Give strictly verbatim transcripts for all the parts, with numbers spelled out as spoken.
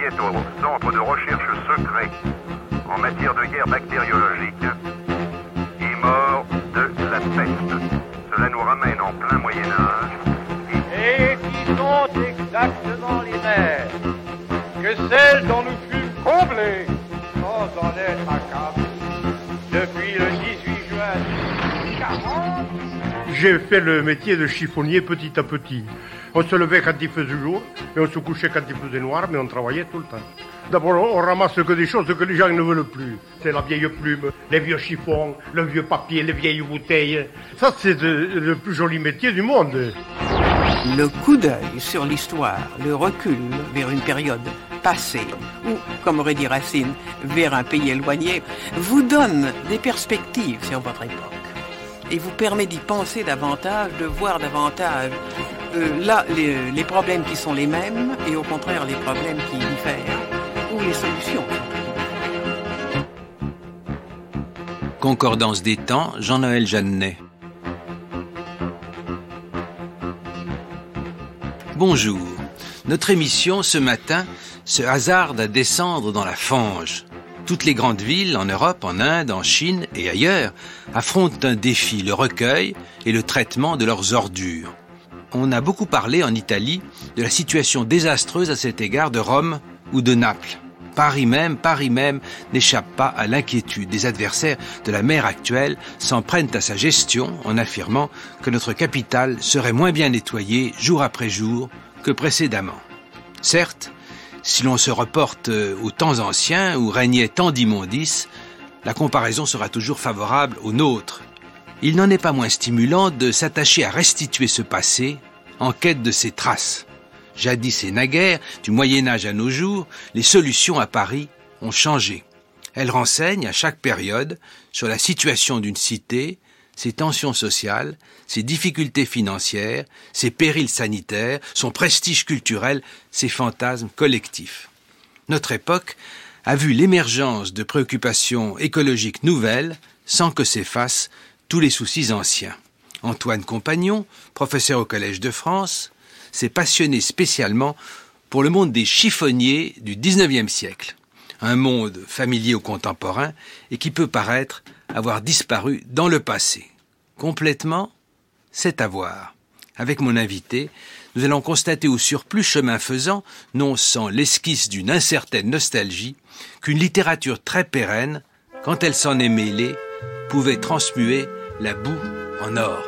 travaillait au centre de recherche secret en matière de guerre bactériologique, est mort de la peste. Cela nous ramène en plein Moyen-Âge. Et qui sont exactement les mêmes que celles dont nous fûmes comblés sans en être accablés depuis le dix-huit juin mille huit cent quarante. J'ai fait le métier de chiffonnier petit à petit. On se levait quand il faisait jour et on se couchait quand il faisait noir, mais on travaillait tout le temps. D'abord, on ramasse que des choses que les gens ne veulent plus. C'est la vieille plume, les vieux chiffons, le vieux papier, les vieilles bouteilles. Ça, c'est de, le plus joli métier du monde. Le coup d'œil sur l'histoire, le recul vers une période passée, ou, comme aurait dit Racine, vers un pays éloigné, vous donne des perspectives sur votre époque. Et vous permet d'y penser davantage, de voir davantage euh, là les, les problèmes qui sont les mêmes et au contraire les problèmes qui diffèrent ou les solutions. Concordance des temps, Jean-Noël Jeannet. Bonjour. Notre émission ce matin se hasarde à descendre dans la fange. Toutes les grandes villes, en Europe, en Inde, en Chine et ailleurs, affrontent un défi, le recueil et le traitement de leurs ordures. On a beaucoup parlé en Italie de la situation désastreuse à cet égard de Rome ou de Naples. Paris même, Paris même n'échappe pas à l'inquiétude. Des adversaires de la mer actuelle s'en prennent à sa gestion en affirmant que notre capitale serait moins bien nettoyée jour après jour que précédemment. Certes, si l'on se reporte aux temps anciens où régnait tant d'immondices, la comparaison sera toujours favorable aux nôtres. Il n'en est pas moins stimulant de s'attacher à restituer ce passé en quête de ses traces. Jadis et naguère, du Moyen-Âge à nos jours, les solutions à Paris ont changé. Elles renseignent à chaque période sur la situation d'une cité, ses tensions sociales, ses difficultés financières, ses périls sanitaires, son prestige culturel, ses fantasmes collectifs. Notre époque a vu l'émergence de préoccupations écologiques nouvelles sans que s'effacent tous les soucis anciens. Antoine Compagnon, professeur au Collège de France, s'est passionné spécialement pour le monde des chiffonniers du dix-neuvième siècle. Un monde familier aux contemporains et qui peut paraître avoir disparu dans le passé. Complètement, c'est à voir. Avec mon invité, nous allons constater au surplus chemin faisant, non sans l'esquisse d'une incertaine nostalgie, qu'une littérature très pérenne, quand elle s'en est mêlée, pouvait transmuer la boue en or.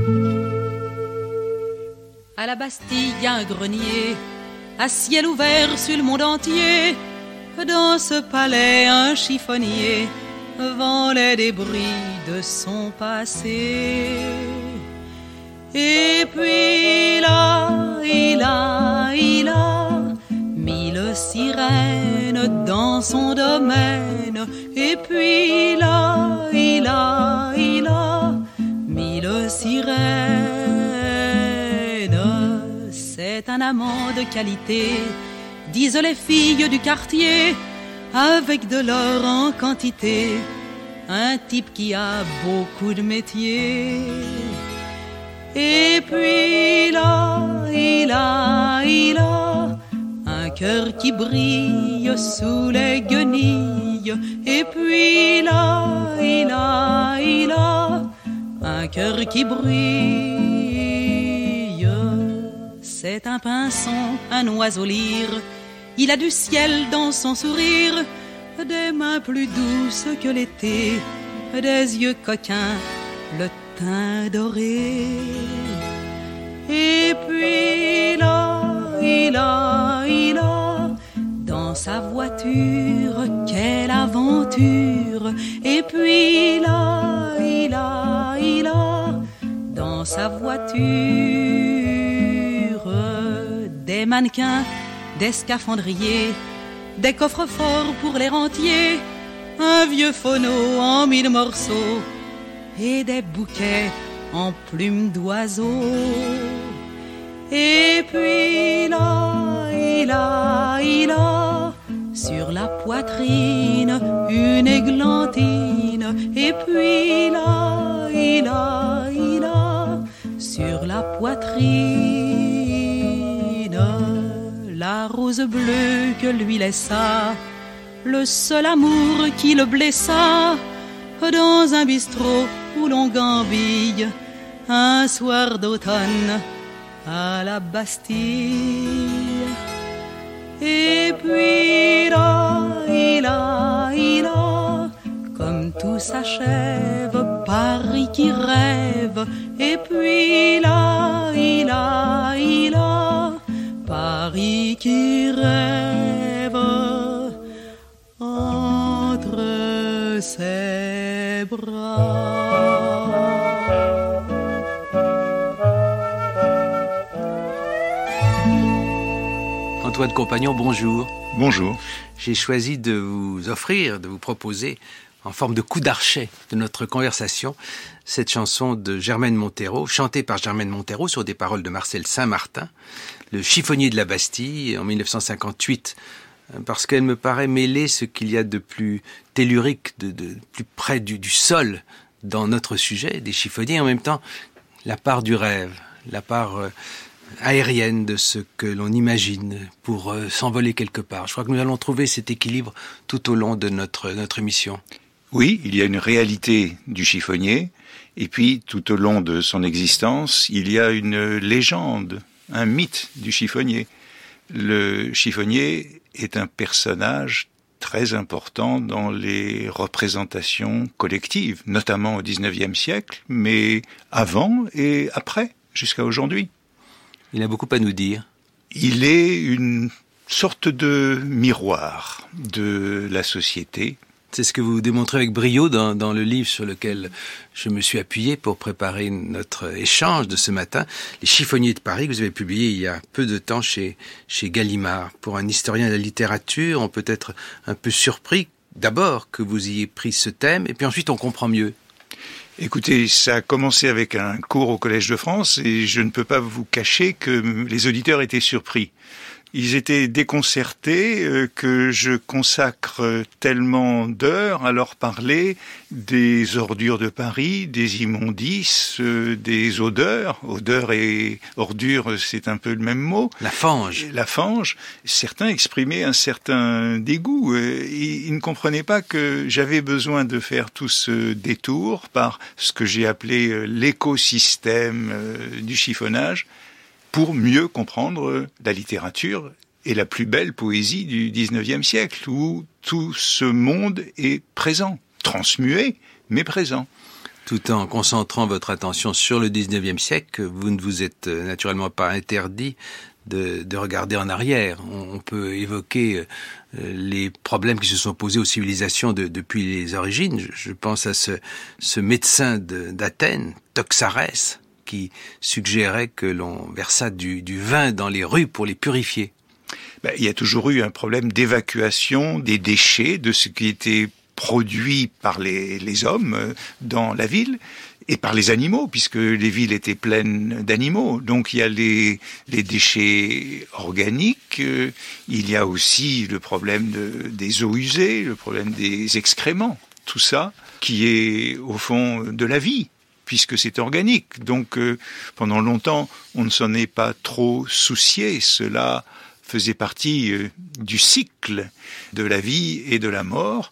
À la Bastille, il y a un grenier, à ciel ouvert sur le monde entier. Dans ce palais, un chiffonnier vend les débris de son passé. Et puis là, il a, il a mille sirènes dans son domaine. Et puis là, il a, il a mille sirènes. C'est un amant de qualité, disent les filles du quartier, avec de l'or en quantité, un type qui a beaucoup de métiers. Et puis là, il a, il a un cœur qui brille sous les guenilles. Et puis là, il a, il a un cœur qui brille. C'est un pinson, un oiseau lyre, il a du ciel dans son sourire, des mains plus douces que l'été, des yeux coquins, le teint doré. Et puis là, il a, il a dans sa voiture, quelle aventure. Et puis là, il a, il a dans sa voiture des mannequins, des scaphandriers, des coffres forts pour les rentiers, un vieux phono en mille morceaux et des bouquets en plumes d'oiseaux. Et puis là, il a, il a sur la poitrine une églantine. Et puis là, il a, il a sur la poitrine la rose rose bleue que lui laissa le seul amour qui le blessa dans un bistrot où l'on gambille un soir d'automne à la Bastille. Et puis là, il a, il a, comme tout s'achève, Paris qui rêve. Et puis là, il a, il a, Paris qui rêve entre ses bras. Antoine Compagnon, bonjour. Bonjour. J'ai choisi de vous offrir, de vous proposer, en forme de coup d'archet de notre conversation, cette chanson de Germaine Montero, chantée par Germaine Montero sur des paroles de Marcel Saint-Martin, le chiffonnier de la Bastille, en dix-neuf cent cinquante-huit, parce qu'elle me paraît mêler ce qu'il y a de plus tellurique, de, de plus près du, du sol dans notre sujet, des chiffonniers, en même temps la part du rêve, la part euh, aérienne de ce que l'on imagine pour euh, s'envoler quelque part. Je crois que nous allons trouver cet équilibre tout au long de notre, notre émission. Oui, il y a une réalité du chiffonnier, et puis tout au long de son existence, il y a une légende, un mythe du chiffonnier. Le chiffonnier est un personnage très important dans les représentations collectives, notamment au dix-neuvième siècle, mais avant et après, jusqu'à aujourd'hui. Il a beaucoup à nous dire. Il est une sorte de miroir de la société. C'est ce que vous démontrez avec brio dans, dans le livre sur lequel je me suis appuyé pour préparer notre échange de ce matin. Les chiffonniers de Paris, que vous avez publié il y a peu de temps chez, chez Gallimard. Pour un historien de la littérature, on peut être un peu surpris d'abord que vous ayez pris ce thème, et puis ensuite on comprend mieux. Écoutez, ça a commencé avec un cours au Collège de France, et je ne peux pas vous cacher que les auditeurs étaient surpris. Ils étaient déconcertés euh, que je consacre tellement d'heures à leur parler des ordures de Paris, des immondices, euh, des odeurs. Odeur et ordure, c'est un peu le même mot. La fange. La fange. Certains exprimaient un certain dégoût. Euh, ils, ils ne comprenaient pas que j'avais besoin de faire tout ce détour par ce que j'ai appelé euh, l'écosystème euh, du chiffonnage, pour mieux comprendre la littérature et la plus belle poésie du dix-neuvième siècle, où tout ce monde est présent, transmué, mais présent. Tout en concentrant votre attention sur le dix-neuvième siècle, vous ne vous êtes naturellement pas interdit de, de regarder en arrière. On, on peut évoquer euh, les problèmes qui se sont posés aux civilisations de, depuis les origines. Je, je pense à ce, ce médecin de, d'Athènes, Toxarès, qui suggérait que l'on versât du, du vin dans les rues pour les purifier. Ben, il y a toujours eu un problème d'évacuation des déchets, de ce qui était produit par les, les hommes dans la ville, et par les animaux, puisque les villes étaient pleines d'animaux. Donc il y a les, les déchets organiques, euh, il y a aussi le problème de, des eaux usées, le problème des excréments, tout ça qui est au fond de la vie, puisque c'est organique. Donc, euh, pendant longtemps, on ne s'en est pas trop soucié. Cela faisait partie euh, du cycle de la vie et de la mort.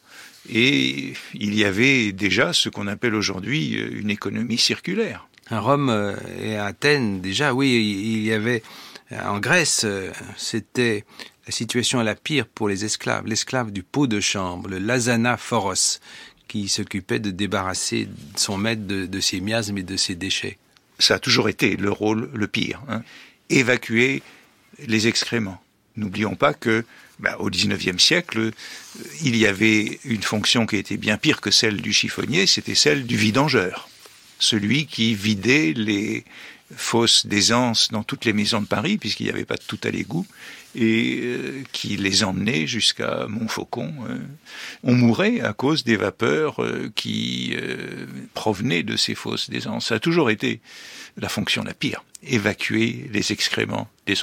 Et il y avait déjà ce qu'on appelle aujourd'hui euh, une économie circulaire. À Rome euh, et à Athènes, déjà, oui, il y avait... En Grèce, euh, c'était la situation la pire pour les esclaves. L'esclave du pot de chambre, le Lasana Phoros, qui s'occupait de débarrasser son maître de, de ses miasmes et de ses déchets. Ça a toujours été le rôle le pire, hein. Évacuer les excréments. N'oublions pas que, bah, au dix-neuvième siècle, il y avait une fonction qui était bien pire que celle du chiffonnier, c'était celle du vidangeur. Celui qui vidait les fosses d'aisance dans toutes les maisons de Paris, puisqu'il n'y avait pas de tout à l'égout, et euh, qui les emmenait jusqu'à Montfaucon. Euh. On mourait à cause des vapeurs euh, qui euh, provenaient de ces fosses d'aisance. Ça a toujours été la fonction la pire, évacuer les excréments des autres.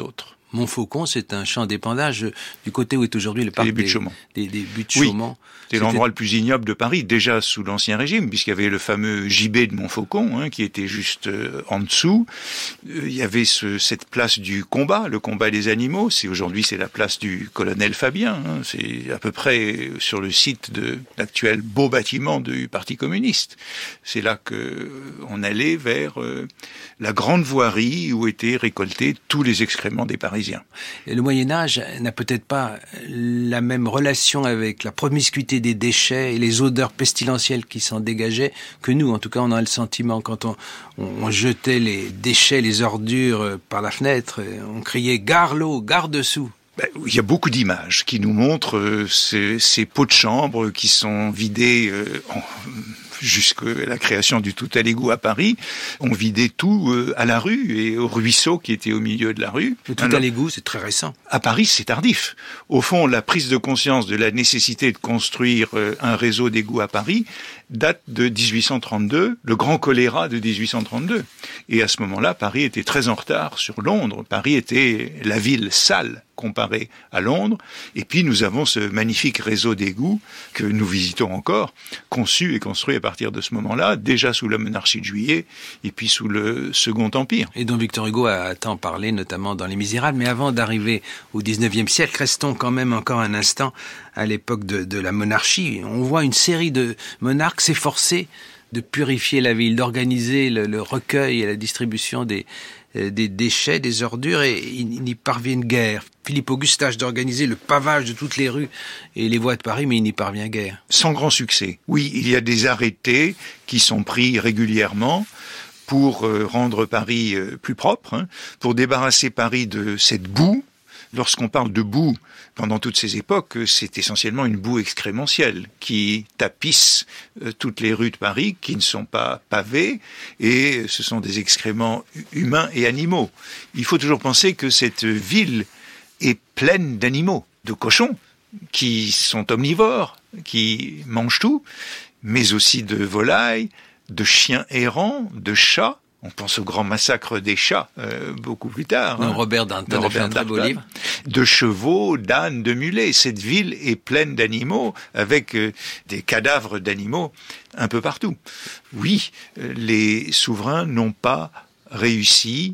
Montfaucon, c'est un champ d'épandage du côté où est aujourd'hui le parc des buttes des, Chaumont. Des, des buttes Oui. Chaumont. C'est C'était... l'endroit le plus ignoble de Paris, déjà sous l'Ancien Régime, puisqu'il y avait le fameux gibet de Montfaucon, hein, qui était juste euh, en dessous. Euh, il y avait ce, cette place du combat, le combat des animaux. C'est aujourd'hui c'est la place du colonel Fabien. Hein, c'est à peu près sur le site de l'actuel beau bâtiment du Parti communiste. C'est là que on allait vers euh, la grande voirie où étaient récoltés tous les excréments des Parisiens. Et le Moyen Âge n'a peut-être pas la même relation avec la promiscuité des déchets et les odeurs pestilentielles qui s'en dégageaient que nous. En tout cas, on a le sentiment quand on, on, on jetait les déchets, les ordures par la fenêtre, on criait « Gare l'eau, gare dessous ». Ben, il y a beaucoup d'images qui nous montrent euh, ces, ces pots de chambre qui sont vidés euh, en, jusqu'à la création du tout à l'égout à Paris. On vidait tout euh, à la rue et au ruisseau qui était au milieu de la rue. Le tout à l'égout, c'est très récent. À Paris, c'est tardif. Au fond, la prise de conscience de la nécessité de construire euh, un réseau d'égouts à Paris date de dix-huit cent trente-deux, le grand choléra de dix-huit cent trente-deux. Et à ce moment-là, Paris était très en retard sur Londres. Paris était la ville sale comparée à Londres. Et puis nous avons ce magnifique réseau d'égouts que nous visitons encore, conçu et construit à partir de ce moment-là, déjà sous la monarchie de Juillet et puis sous le Second Empire. Et dont Victor Hugo a tant parlé, notamment dans Les Misérables. Mais avant d'arriver au dix-neuvième siècle, restons quand même encore un instant à l'époque de, de la monarchie. On voit une série de monarques s'efforcer de purifier la ville, d'organiser le, le recueil et la distribution des, euh, des déchets, des ordures, et ils n'y parviennent guère. Philippe Auguste tâche d'organiser le pavage de toutes les rues et les voies de Paris, mais il n'y parvient guère. Sans grand succès. Oui, il y a des arrêtés qui sont pris régulièrement pour euh, rendre Paris euh, plus propre, hein, pour débarrasser Paris de cette boue. Lorsqu'on parle de boue, pendant toutes ces époques, c'est essentiellement une boue excrémentielle qui tapisse euh, toutes les rues de Paris, qui ne sont pas pavées, et ce sont des excréments humains et animaux. Il faut toujours penser que cette ville est pleine d'animaux, de cochons, qui sont omnivores, qui mangent tout, mais aussi de volailles, de chiens errants, de chats. On pense au grand massacre des chats, euh, beaucoup plus tard. Non, hein. Robert Danton a fait un très beau livre. De chevaux, d'ânes, de mulets. Cette ville est pleine d'animaux, avec euh, des cadavres d'animaux un peu partout. Oui, euh, les souverains n'ont pas réussi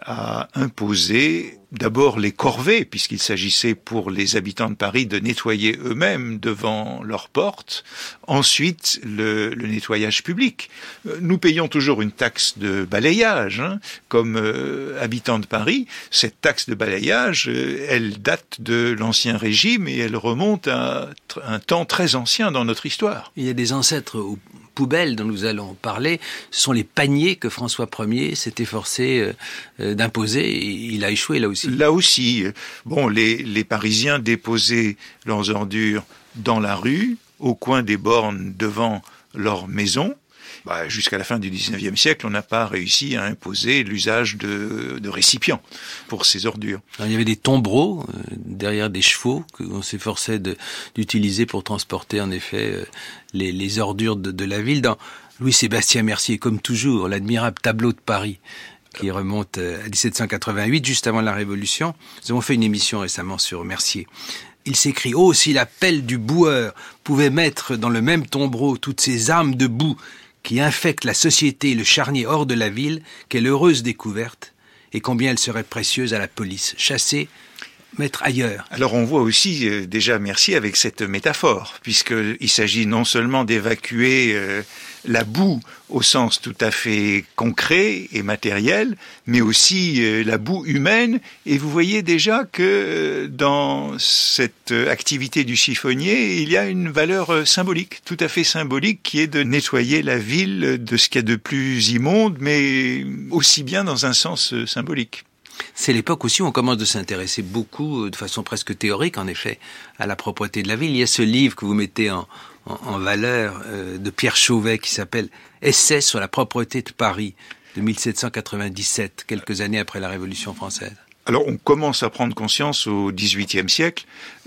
à imposer d'abord les corvées, puisqu'il s'agissait pour les habitants de Paris de nettoyer eux-mêmes devant leurs portes. Ensuite, le, le nettoyage public. Nous payons toujours une taxe de balayage, hein, comme euh, habitants de Paris. Cette taxe de balayage, euh, elle date de l'Ancien Régime et elle remonte à un temps très ancien dans notre histoire. Il y a des ancêtres aux poubelles dont nous allons parler. Ce sont les paniers que François Ier s'est efforcé euh, d'imposer. Il a échoué là aussi. Là aussi, bon, les, les Parisiens déposaient leurs ordures dans la rue, au coin des bornes devant leur maison. Bah, jusqu'à la fin du dix-neuvième siècle, on n'a pas réussi à imposer l'usage de, de récipients pour ces ordures. Alors, il y avait des tombereaux euh, derrière des chevaux qu'on s'efforçait de, d'utiliser pour transporter en effet euh, les, les ordures de, de la ville. Dans Louis-Sébastien Mercier, comme toujours, l'admirable tableau de Paris, qui remonte à dix-sept cent quatre-vingt-huit, juste avant la Révolution. Nous avons fait une émission récemment sur Mercier. Il s'écrit « Oh, si la pelle du boueur pouvait mettre dans le même tombereau toutes ces âmes de boue qui infectent la société et le charnier hors de la ville, quelle heureuse découverte, et combien elle serait précieuse à la police. Chasser, mettre ailleurs. » Alors on voit aussi euh, déjà Mercier avec cette métaphore, puisqu'il s'agit non seulement d'évacuer euh, la boue au sens tout à fait concret et matériel, mais aussi euh, la boue humaine. Et vous voyez déjà que euh, dans cette activité du chiffonnier, il y a une valeur euh, symbolique, tout à fait symbolique, qui est de nettoyer la ville de ce qu'il y a de plus immonde, mais aussi bien dans un sens euh, symbolique. C'est l'époque aussi où on commence de s'intéresser beaucoup, de façon presque théorique en effet, à la propreté de la ville. Il y a ce livre que vous mettez en, en, en valeur euh, de Pierre Chauvet qui s'appelle « Essai sur la propreté de Paris » de mille sept cent quatre-vingt-dix-sept, quelques années après la Révolution française. Alors on commence à prendre conscience au dix-huitième siècle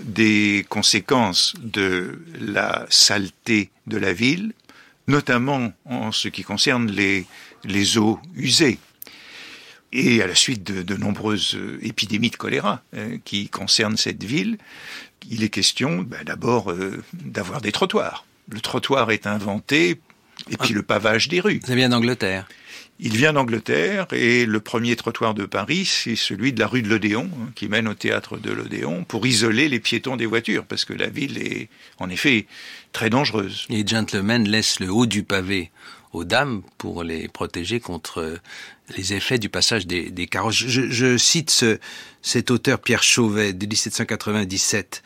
des conséquences de la saleté de la ville, notamment en ce qui concerne les, les eaux usées. et à la suite de, de nombreuses épidémies de choléra euh, qui concernent cette ville, il est question ben, d'abord euh, d'avoir des trottoirs. Le trottoir est inventé, et puis ah. le pavage des rues. Ça vient d'Angleterre. Il vient d'Angleterre, et le premier trottoir de Paris, c'est celui de la rue de l'Odéon, hein, qui mène au théâtre de l'Odéon, pour isoler les piétons des voitures, parce que la ville est, en effet, très dangereuse. Les gentlemen laissent le haut du pavé aux dames pour les protéger contre les effets du passage des, des carrosses. Je, je cite ce, cet auteur Pierre Chauvet de dix-sept cent quatre-vingt-dix-sept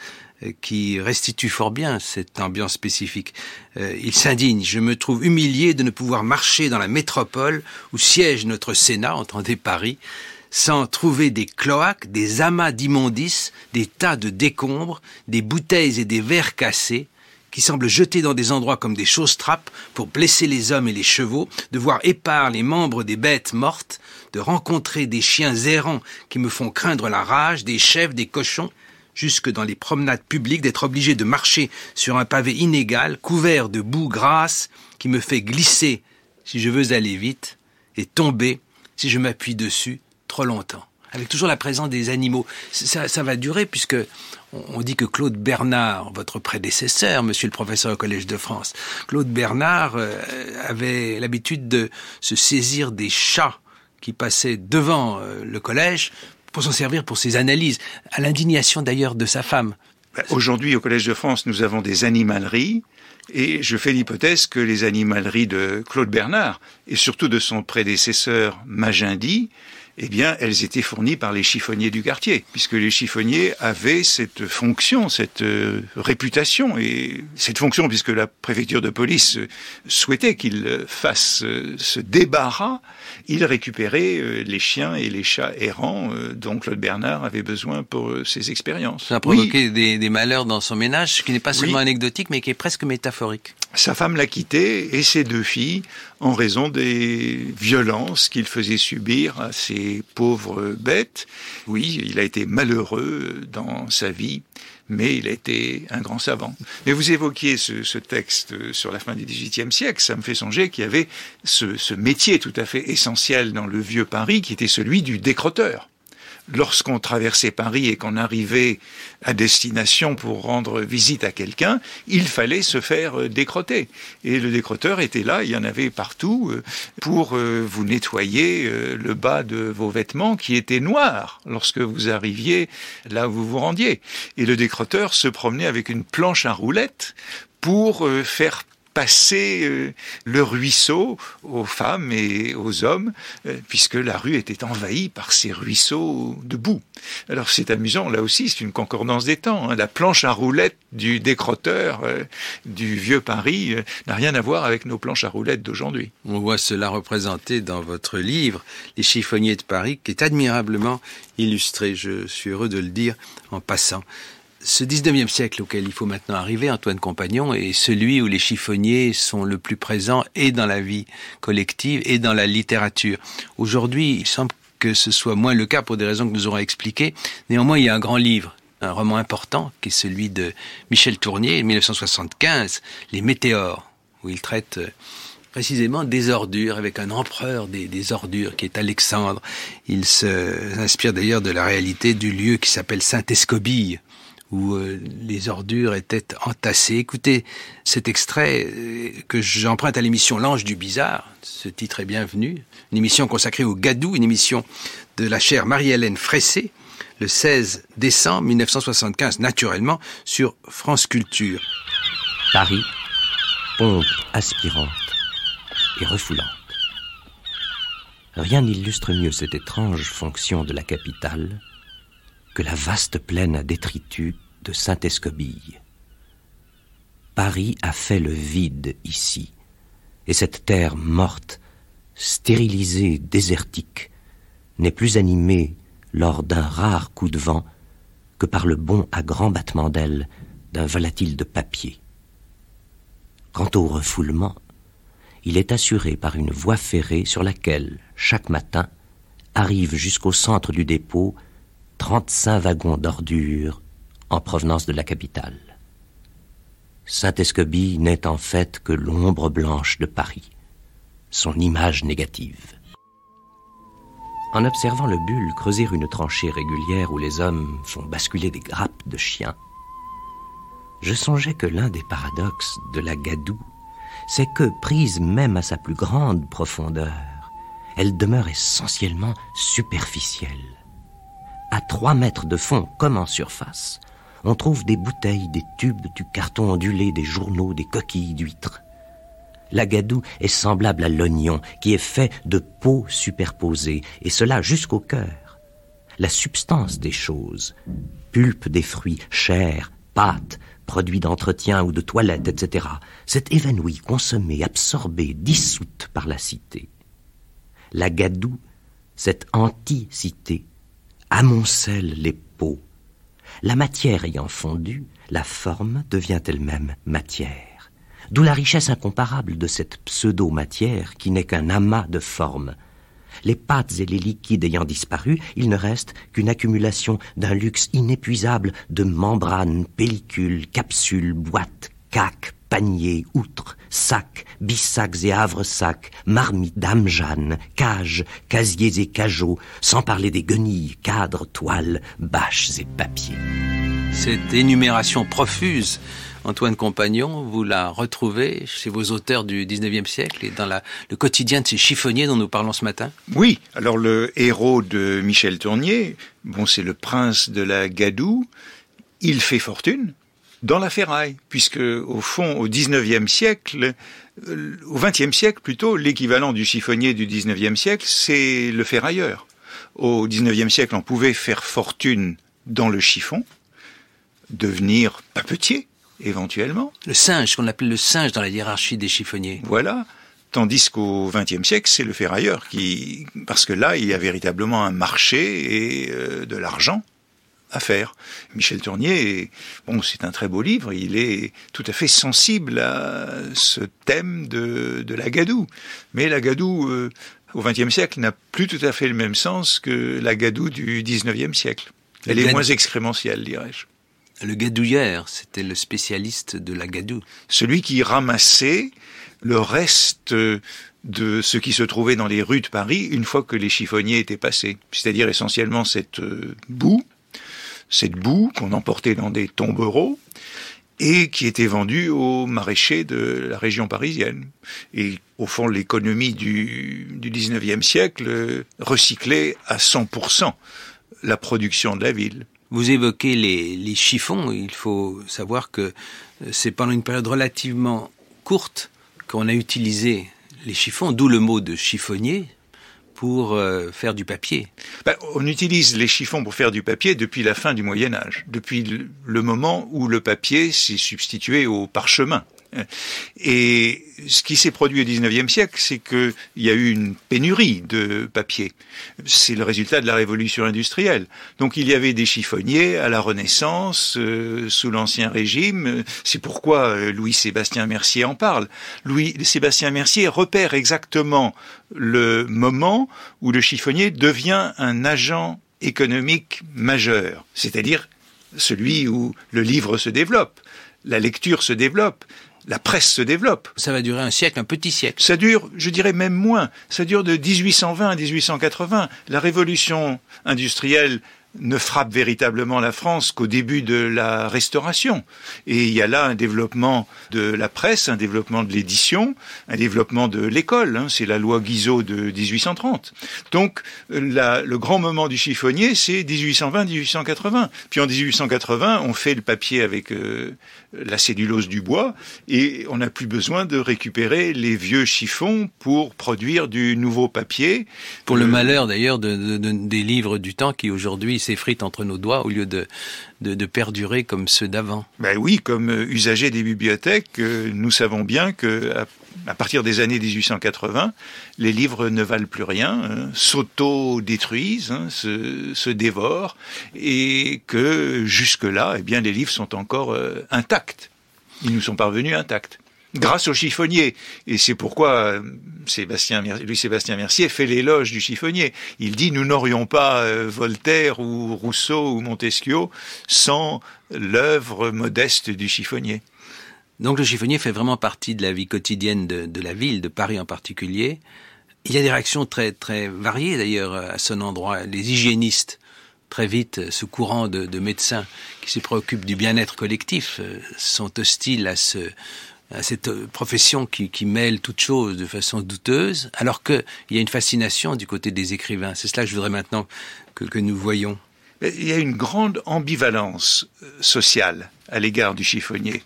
qui restitue fort bien cette ambiance spécifique. Euh, il s'indigne. « Je me trouve humilié de ne pouvoir marcher dans la métropole où siège notre Sénat, entendez Paris, sans trouver des cloaques, des amas d'immondices, des tas de décombres, des bouteilles et des verres cassés, qui semblent jetés dans des endroits comme des chausses-trappes pour blesser les hommes et les chevaux, de voir épars les membres des bêtes mortes, de rencontrer des chiens errants qui me font craindre la rage, des chèvres, des cochons, jusque dans les promenades publiques, d'être obligé de marcher sur un pavé inégal, couvert de boue grasse, qui me fait glisser si je veux aller vite, et tomber si je m'appuie dessus trop longtemps. » Avec toujours la présence des animaux. Ça, ça va durer puisque on dit que Claude Bernard, votre prédécesseur, monsieur le professeur au Collège de France, Claude Bernard euh, avait l'habitude de se saisir des chats qui passaient devant euh, le collège pour s'en servir pour ses analyses, à l'indignation d'ailleurs de sa femme. Aujourd'hui, au Collège de France, nous avons des animaleries, et je fais l'hypothèse que les animaleries de Claude Bernard, et surtout de son prédécesseur Magendie, eh bien, elles étaient fournies par les chiffonniers du quartier, puisque les chiffonniers avaient cette fonction, cette euh, réputation, et cette fonction, puisque la préfecture de police euh, souhaitait qu'ils fassent euh, ce débarras, ils récupéraient euh, les chiens et les chats errants euh, dont Claude Bernard avait besoin pour euh, ses expériences. Ça a provoqué oui. des, des malheurs dans son ménage, ce qui n'est pas seulement oui. anecdotique, mais qui est presque métaphorique. Sa femme l'a quitté, et ses deux filles, en raison des violences qu'il faisait subir à ces pauvres bêtes. Oui, il a été malheureux dans sa vie, mais il a été un grand savant. Mais vous évoquiez ce, ce texte sur la fin du dix-huitième siècle, ça me fait songer qu'il y avait ce, ce métier tout à fait essentiel dans le vieux Paris, qui était celui du décrotteur. Lorsqu'on traversait Paris et qu'on arrivait à destination pour rendre visite à quelqu'un, il fallait se faire décrotter. Et le décrotteur était là, il y en avait partout, pour vous nettoyer le bas de vos vêtements qui étaient noirs lorsque vous arriviez là où vous vous rendiez. Et le décrotteur se promenait avec une planche à roulettes pour faire passer euh, le ruisseau aux femmes et aux hommes, euh, puisque la rue était envahie par ces ruisseaux de boue. Alors c'est amusant, là aussi, c'est une concordance des temps. Hein. La planche à roulettes du décrotteur euh, du vieux Paris euh, n'a rien à voir avec nos planches à roulettes d'aujourd'hui. On voit cela représenté dans votre livre, Les chiffonniers de Paris, qui est admirablement illustré, je suis heureux de le dire en passant. Ce dix-neuvième siècle auquel il faut maintenant arriver, Antoine Compagnon, est celui où les chiffonniers sont le plus présents et dans la vie collective et dans la littérature. Aujourd'hui, il semble que ce soit moins le cas pour des raisons que nous aurons expliquées. Néanmoins, il y a un grand livre, un roman important, qui est celui de Michel Tournier, dix-neuf cent soixante-quinze, Les Météores, où il traite précisément des ordures, avec un empereur des, des ordures qui est Alexandre. Il se inspire d'ailleurs de la réalité du lieu qui s'appelle Sainte-Escobille, où euh, les ordures étaient entassées. Écoutez cet extrait euh, que j'emprunte à l'émission L'Ange du Bizarre. Ce titre est bienvenu. Une émission consacrée au gadou, une émission de la chère Marie-Hélène Fressé, le seize décembre mille neuf cent soixante-quinze, naturellement, sur France Culture. Paris, pompe aspirante et refoulante. Rien n'illustre mieux cette étrange fonction de la capitale que la vaste plaine à détritus de Sainte-Escobille. Paris a fait le vide ici, et cette terre morte, stérilisée, désertique, n'est plus animée lors d'un rare coup de vent que par le bond à grands battements d'ailes d'un volatile de papier. Quant au refoulement, il est assuré par une voie ferrée sur laquelle, chaque matin, arrivent jusqu'au centre du dépôt trente-cinq wagons d'ordures en provenance de la capitale. Sainte-Escobille n'est en fait que l'ombre blanche de Paris, son image négative. En observant le bulle creuser une tranchée régulière où les hommes font basculer des grappes de chiens, je songeais que l'un des paradoxes de la gadoue, c'est que, prise même à sa plus grande profondeur, elle demeure essentiellement superficielle. À trois mètres de fond comme en surface, on trouve des bouteilles, des tubes, du carton ondulé, des journaux, des coquilles d'huîtres. La gadoue est semblable à l'oignon, qui est fait de peaux superposées, et cela jusqu'au cœur. La substance des choses, pulpe des fruits, chair, pâte, produits d'entretien ou de toilette, et cetera, s'est évanouie, consommée, absorbée, dissoute par la cité. La gadoue, cette anti-cité, amoncelle les peaux. La matière ayant fondu, la forme devient elle-même matière. D'où la richesse incomparable de cette pseudo-matière qui n'est qu'un amas de formes. Les pâtes et les liquides ayant disparu, il ne reste qu'une accumulation d'un luxe inépuisable de membranes, pellicules, capsules, boîtes, caques, paniers, outres, sacs, bissacs et havresacs, marmites, dames-jeannes, cages, casiers et cajots, sans parler des guenilles, cadres, toiles, bâches et papiers. Cette énumération profuse, Antoine Compagnon, vous la retrouvez chez vos auteurs du dix-neuvième siècle et dans la, le quotidien de ces chiffonniers dont nous parlons ce matin? Oui, alors le héros de Michel Tournier, bon, c'est le prince de la gadoue, il fait fortune dans la ferraille, puisque au fond, au dix-neuvième siècle, euh, au vingtième siècle plutôt, l'équivalent du chiffonnier du dix-neuvième siècle, c'est le ferrailleur. Au dix-neuvième siècle, on pouvait faire fortune dans le chiffon, devenir papetier, éventuellement. Le singe, qu'on appelle le singe dans la hiérarchie des chiffonniers. Voilà. Tandis qu'au vingtième siècle, c'est le ferrailleur qui, parce que là, il y a véritablement un marché et euh, de l'argent à faire. Michel Tournier, bon, c'est un très beau livre, il est tout à fait sensible à ce thème de, de la gadoue. Mais la gadoue, euh, au vingtième siècle, n'a plus tout à fait le même sens que la gadoue du dix-neuvième siècle. Elle le est gad... moins excrémentielle, dirais-je. Le gadouilleur, c'était le spécialiste de la gadoue. Celui qui ramassait le reste de ce qui se trouvait dans les rues de Paris une fois que les chiffonniers étaient passés. C'est-à-dire essentiellement cette boue, cette boue qu'on emportait dans des tombereaux et qui était vendue aux maraîchers de la région parisienne. Et au fond, l'économie du, du dix-neuvième siècle recyclait à cent pour cent la production de la ville. Vous évoquez les, les chiffons. Il faut savoir que c'est pendant une période relativement courte qu'on a utilisé les chiffons, d'où le mot de chiffonnier, pour euh, faire du papier. Ben, on utilise les chiffons pour faire du papier depuis la fin du Moyen-Âge, depuis le, le moment où le papier s'est substitué au parchemin. Et ce qui s'est produit au dix-neuvième siècle, c'est qu'il y a eu une pénurie de papier. C'est le résultat de la révolution industrielle. Donc il y avait des chiffonniers à la Renaissance, euh, sous l'Ancien Régime. C'est pourquoi euh, Louis-Sébastien Mercier en parle. Louis-Sébastien Mercier repère exactement le moment où le chiffonnier devient un agent économique majeur, c'est-à-dire celui où le livre se développe, la lecture se développe, la presse se développe. Ça va durer un siècle, un petit siècle. Ça dure, je dirais même moins, ça dure de dix-huit cent vingt à dix-huit cent quatre-vingts. La révolution industrielle ne frappe véritablement la France qu'au début de la Restauration. Et il y a là un développement de la presse, un développement de l'édition, un développement de l'école. Hein, c'est la loi Guizot de dix-huit cent trente. Donc la, le grand moment du chiffonnier, c'est dix-huit cent vingt à dix-huit cent quatre-vingts. Puis en dix-huit cent quatre-vingts, on fait le papier avec euh, la cellulose du bois et on n'a plus besoin de récupérer les vieux chiffons pour produire du nouveau papier. Pour euh, le malheur d'ailleurs de, de, de, des livres du temps qui aujourd'hui s'effritent entre nos doigts au lieu de, de, de perdurer comme ceux d'avant. Ben oui, comme euh, usagers des bibliothèques, euh, nous savons bien que à, à partir des années dix-huit cent quatre-vingts, les livres ne valent plus rien, hein, s'auto-détruisent, hein, se, se dévorent, et que jusque-là, eh bien, les livres sont encore euh, intacts. Ils nous sont parvenus intacts. Grâce au chiffonnier. Et c'est pourquoi Sébastien, Louis-Sébastien Mercier fait l'éloge du chiffonnier. Il dit, nous n'aurions pas euh, Voltaire ou Rousseau ou Montesquieu sans l'œuvre modeste du chiffonnier. Donc le chiffonnier fait vraiment partie de la vie quotidienne de, de la ville, de Paris en particulier. Il y a des réactions très, très variées d'ailleurs à son endroit. Les hygiénistes, très vite, ce courant de, de médecins qui se préoccupent du bien-être collectif, sont hostiles à, ce, à cette profession qui, qui mêle toutes choses de façon douteuse, alors qu'il y a une fascination du côté des écrivains. C'est cela que je voudrais maintenant que, que nous voyons. Il y a une grande ambivalence sociale à l'égard du chiffonnier.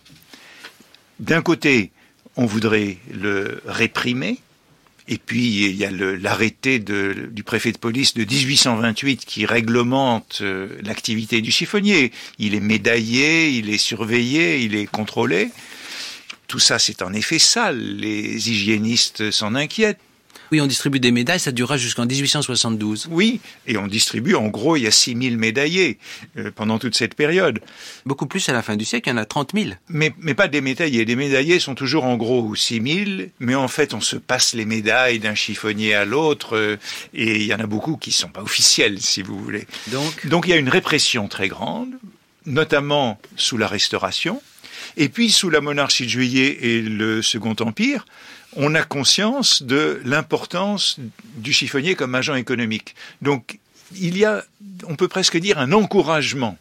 D'un côté, on voudrait le réprimer, et puis il y a le, l'arrêté de, du préfet de police de dix-huit cent vingt-huit qui réglemente euh, l'activité du chiffonnier. Il est médaillé, il est surveillé, il est contrôlé. Tout ça, c'est en effet sale. Les hygiénistes s'en inquiètent. Oui, on distribue des médailles, ça durera jusqu'en dix-huit cent soixante-douze. Oui, et on distribue, en gros, il y a six mille médaillés euh, pendant toute cette période. Beaucoup plus à la fin du siècle, il y en a trente mille. Mais, mais pas des médaillés. Les médaillés sont toujours en gros six mille, mais en fait, on se passe les médailles d'un chiffonnier à l'autre, euh, et il y en a beaucoup qui ne sont pas officielles, si vous voulez. Donc, Donc il y a une répression très grande, notamment sous la Restauration, et puis sous la monarchie de Juillet et le Second Empire, on a conscience de l'importance du chiffonnier comme agent économique. Donc, il y a, on peut presque dire, un encouragement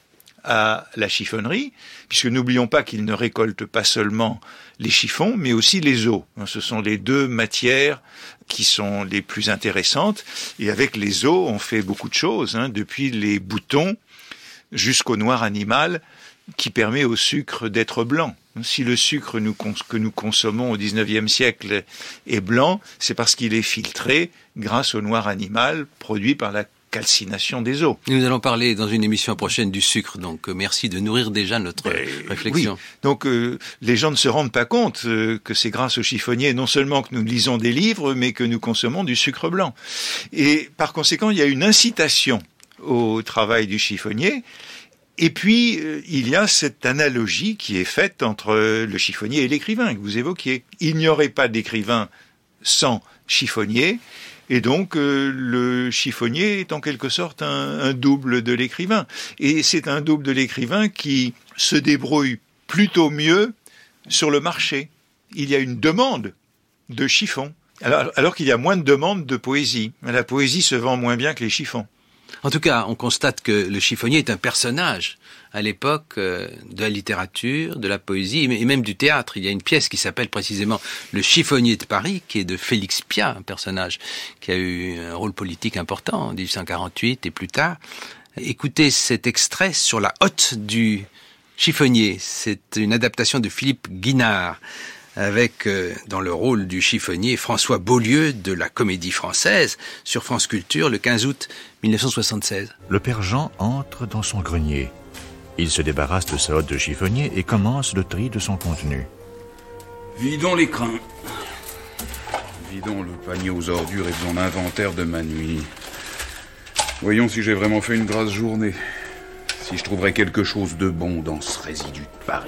à la chiffonnerie, puisque n'oublions pas qu'il ne récolte pas seulement les chiffons, mais aussi les os. Ce sont les deux matières qui sont les plus intéressantes. Et avec les os, on fait beaucoup de choses, hein, depuis les boutons jusqu'au noir animal, qui permet au sucre d'être blanc. Si le sucre nous, que nous consommons au dix-neuvième siècle est blanc, c'est parce qu'il est filtré grâce au noir animal produit par la calcination des os. Nous allons parler dans une émission prochaine du sucre, donc euh, merci de nourrir déjà notre euh, réflexion. Oui. Donc euh, les gens ne se rendent pas compte euh, que c'est grâce au chiffonnier non seulement que nous lisons des livres, mais que nous consommons du sucre blanc. Et par conséquent, il y a une incitation au travail du chiffonnier. Et puis, euh, il y a cette analogie qui est faite entre le chiffonnier et l'écrivain que vous évoquiez. Il n'y aurait pas d'écrivain sans chiffonnier, et donc euh, le chiffonnier est en quelque sorte un, un double de l'écrivain. Et c'est un double de l'écrivain qui se débrouille plutôt mieux sur le marché. Il y a une demande de chiffons, alors, alors qu'il y a moins de demandes de poésie. La poésie se vend moins bien que les chiffons. En tout cas, on constate que le chiffonnier est un personnage à l'époque euh, de la littérature, de la poésie et même du théâtre. Il y a une pièce qui s'appelle précisément Le chiffonnier de Paris, qui est de Félix Piat, un personnage qui a eu un rôle politique important en dix-huit cent quarante-huit et plus tard. Écoutez cet extrait sur la hotte du chiffonnier. C'est une adaptation de Philippe Guinard, avec euh, dans le rôle du chiffonnier François Beaulieu de la Comédie Française sur France Culture le quinze août mille neuf cent soixante-seize. Le père Jean entre dans son grenier. Il se débarrasse de sa hotte de chiffonnier et commence le tri de son contenu. Vidons les crins. Vidons le panier aux ordures et faisons l'inventaire de ma nuit. Voyons si j'ai vraiment fait une grasse journée. Si je trouverais quelque chose de bon dans ce résidu de Paris.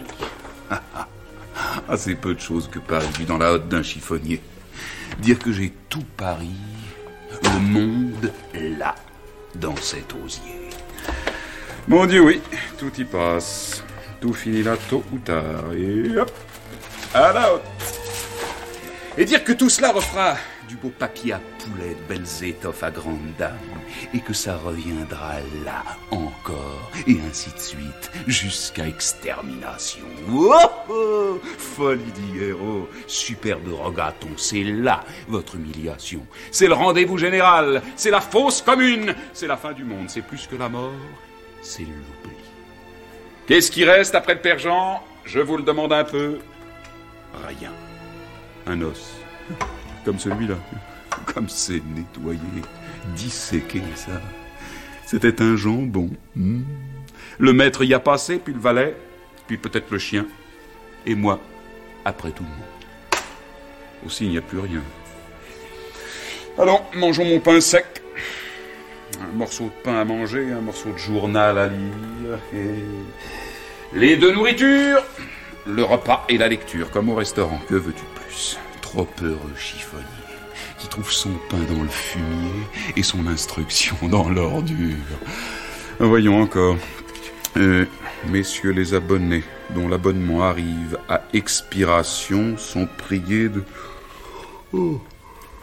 Assez peu de choses que Paris vit dans la hotte d'un chiffonnier. Dire que j'ai tout Paris, le monde, là, dans cet osier. Mon Dieu, oui, tout y passe. Tout finit là tôt ou tard. Et hop, à la hotte. Et dire que tout cela refera du beau papier à poulet, de belles étoffes à grande dame, et que ça reviendra là encore, et ainsi de suite, jusqu'à extermination. Oh, oh, folie d'hiero, superbe rogaton, c'est là votre humiliation. C'est le rendez-vous général, c'est la fosse commune, c'est la fin du monde, c'est plus que la mort, c'est l'oubli. Qu'est-ce qui reste après le père Jean? Je vous le demande un peu. Rien. Un os. Comme celui-là. Comme c'est nettoyé, disséqué, ça. C'était un jambon. Mmh. Le maître y a passé, puis le valet, puis peut-être le chien. Et moi, après tout le monde. Aussi, il n'y a plus rien. Allons, mangeons mon pain sec. Un morceau de pain à manger, un morceau de journal à lire. Et les deux nourritures, le repas et la lecture, comme au restaurant. Que veux-tu de plus? Trop heureux chiffonnier, qui trouve son pain dans le fumier et son instruction dans l'ordure. Voyons encore. Euh, messieurs les abonnés, dont l'abonnement arrive à expiration, sont priés de... Oh,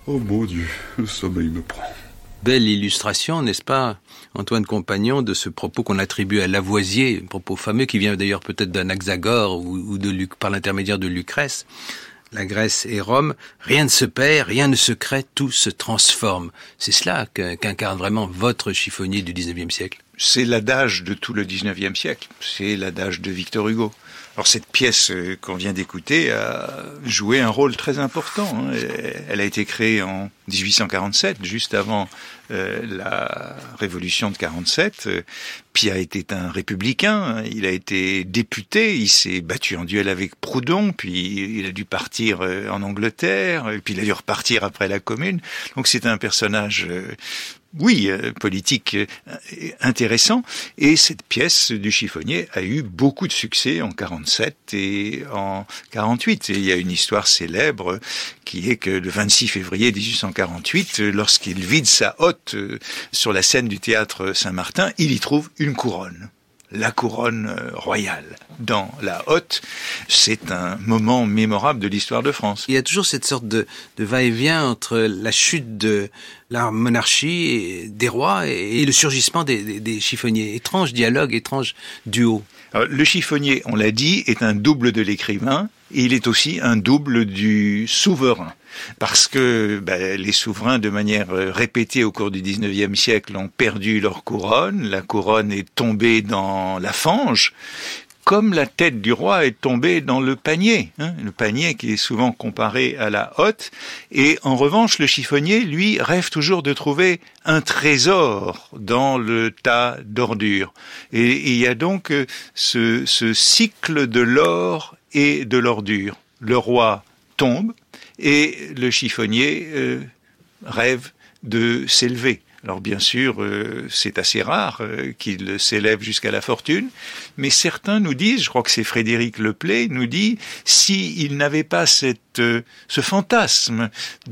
Oh mon Dieu, le sommeil me prend. Belle illustration, n'est-ce pas, Antoine Compagnon, de ce propos qu'on attribue à Lavoisier, un propos fameux qui vient d'ailleurs peut-être d'Anaxagore ou, ou de Luc, par l'intermédiaire de Lucrèce. La Grèce et Rome, rien ne se perd, rien ne se crée, tout se transforme. C'est cela qu'incarne vraiment votre chiffonnier du dix-neuvième siècle. C'est l'adage de tout le dix-neuvième siècle, c'est l'adage de Victor Hugo. Alors cette pièce qu'on vient d'écouter a joué un rôle très important. Elle a été créée en dix-huit cent quarante-sept, juste avant euh, la Révolution de quarante-sept. Piat était un républicain, il a été député, il s'est battu en duel avec Proudhon, puis il a dû partir en Angleterre, et puis il a dû repartir après la Commune. Donc c'est un personnage... Euh, Oui, euh, politique euh, intéressant. Et cette pièce du chiffonnier a eu beaucoup de succès en quarante-sept et en quarante-huit. Et il y a une histoire célèbre qui est que le vingt-six février dix-huit cent quarante-huit, lorsqu'il vide sa hotte euh, sur la scène du théâtre Saint-Martin, il y trouve une couronne. La couronne royale dans la hotte, c'est un moment mémorable de l'histoire de France. Il y a toujours cette sorte de, de va-et-vient entre la chute de la monarchie et des rois et, et le surgissement des, des, des chiffonniers. Étrange dialogue, étrange duo. Alors, le chiffonnier, on l'a dit, est un double de l'écrivain et il est aussi un double du souverain. Parce que ben, les souverains, de manière répétée au cours du dix-neuvième siècle, ont perdu leur couronne. La couronne est tombée dans la fange, comme la tête du roi est tombée dans le panier. Hein, le panier qui est souvent comparé à la hotte. Et en revanche, le chiffonnier, lui, rêve toujours de trouver un trésor dans le tas d'ordures. Et, et il y a donc ce, ce cycle de l'or et de l'ordure. Le roi tombe, et le chiffonnier euh, rêve de s'élever. Alors bien sûr, euh, c'est assez rare euh, qu'il s'élève jusqu'à la fortune, mais certains nous disent, je crois que c'est Frédéric Leplay, nous dit, s'il n'avait pas cette, euh, ce fantasme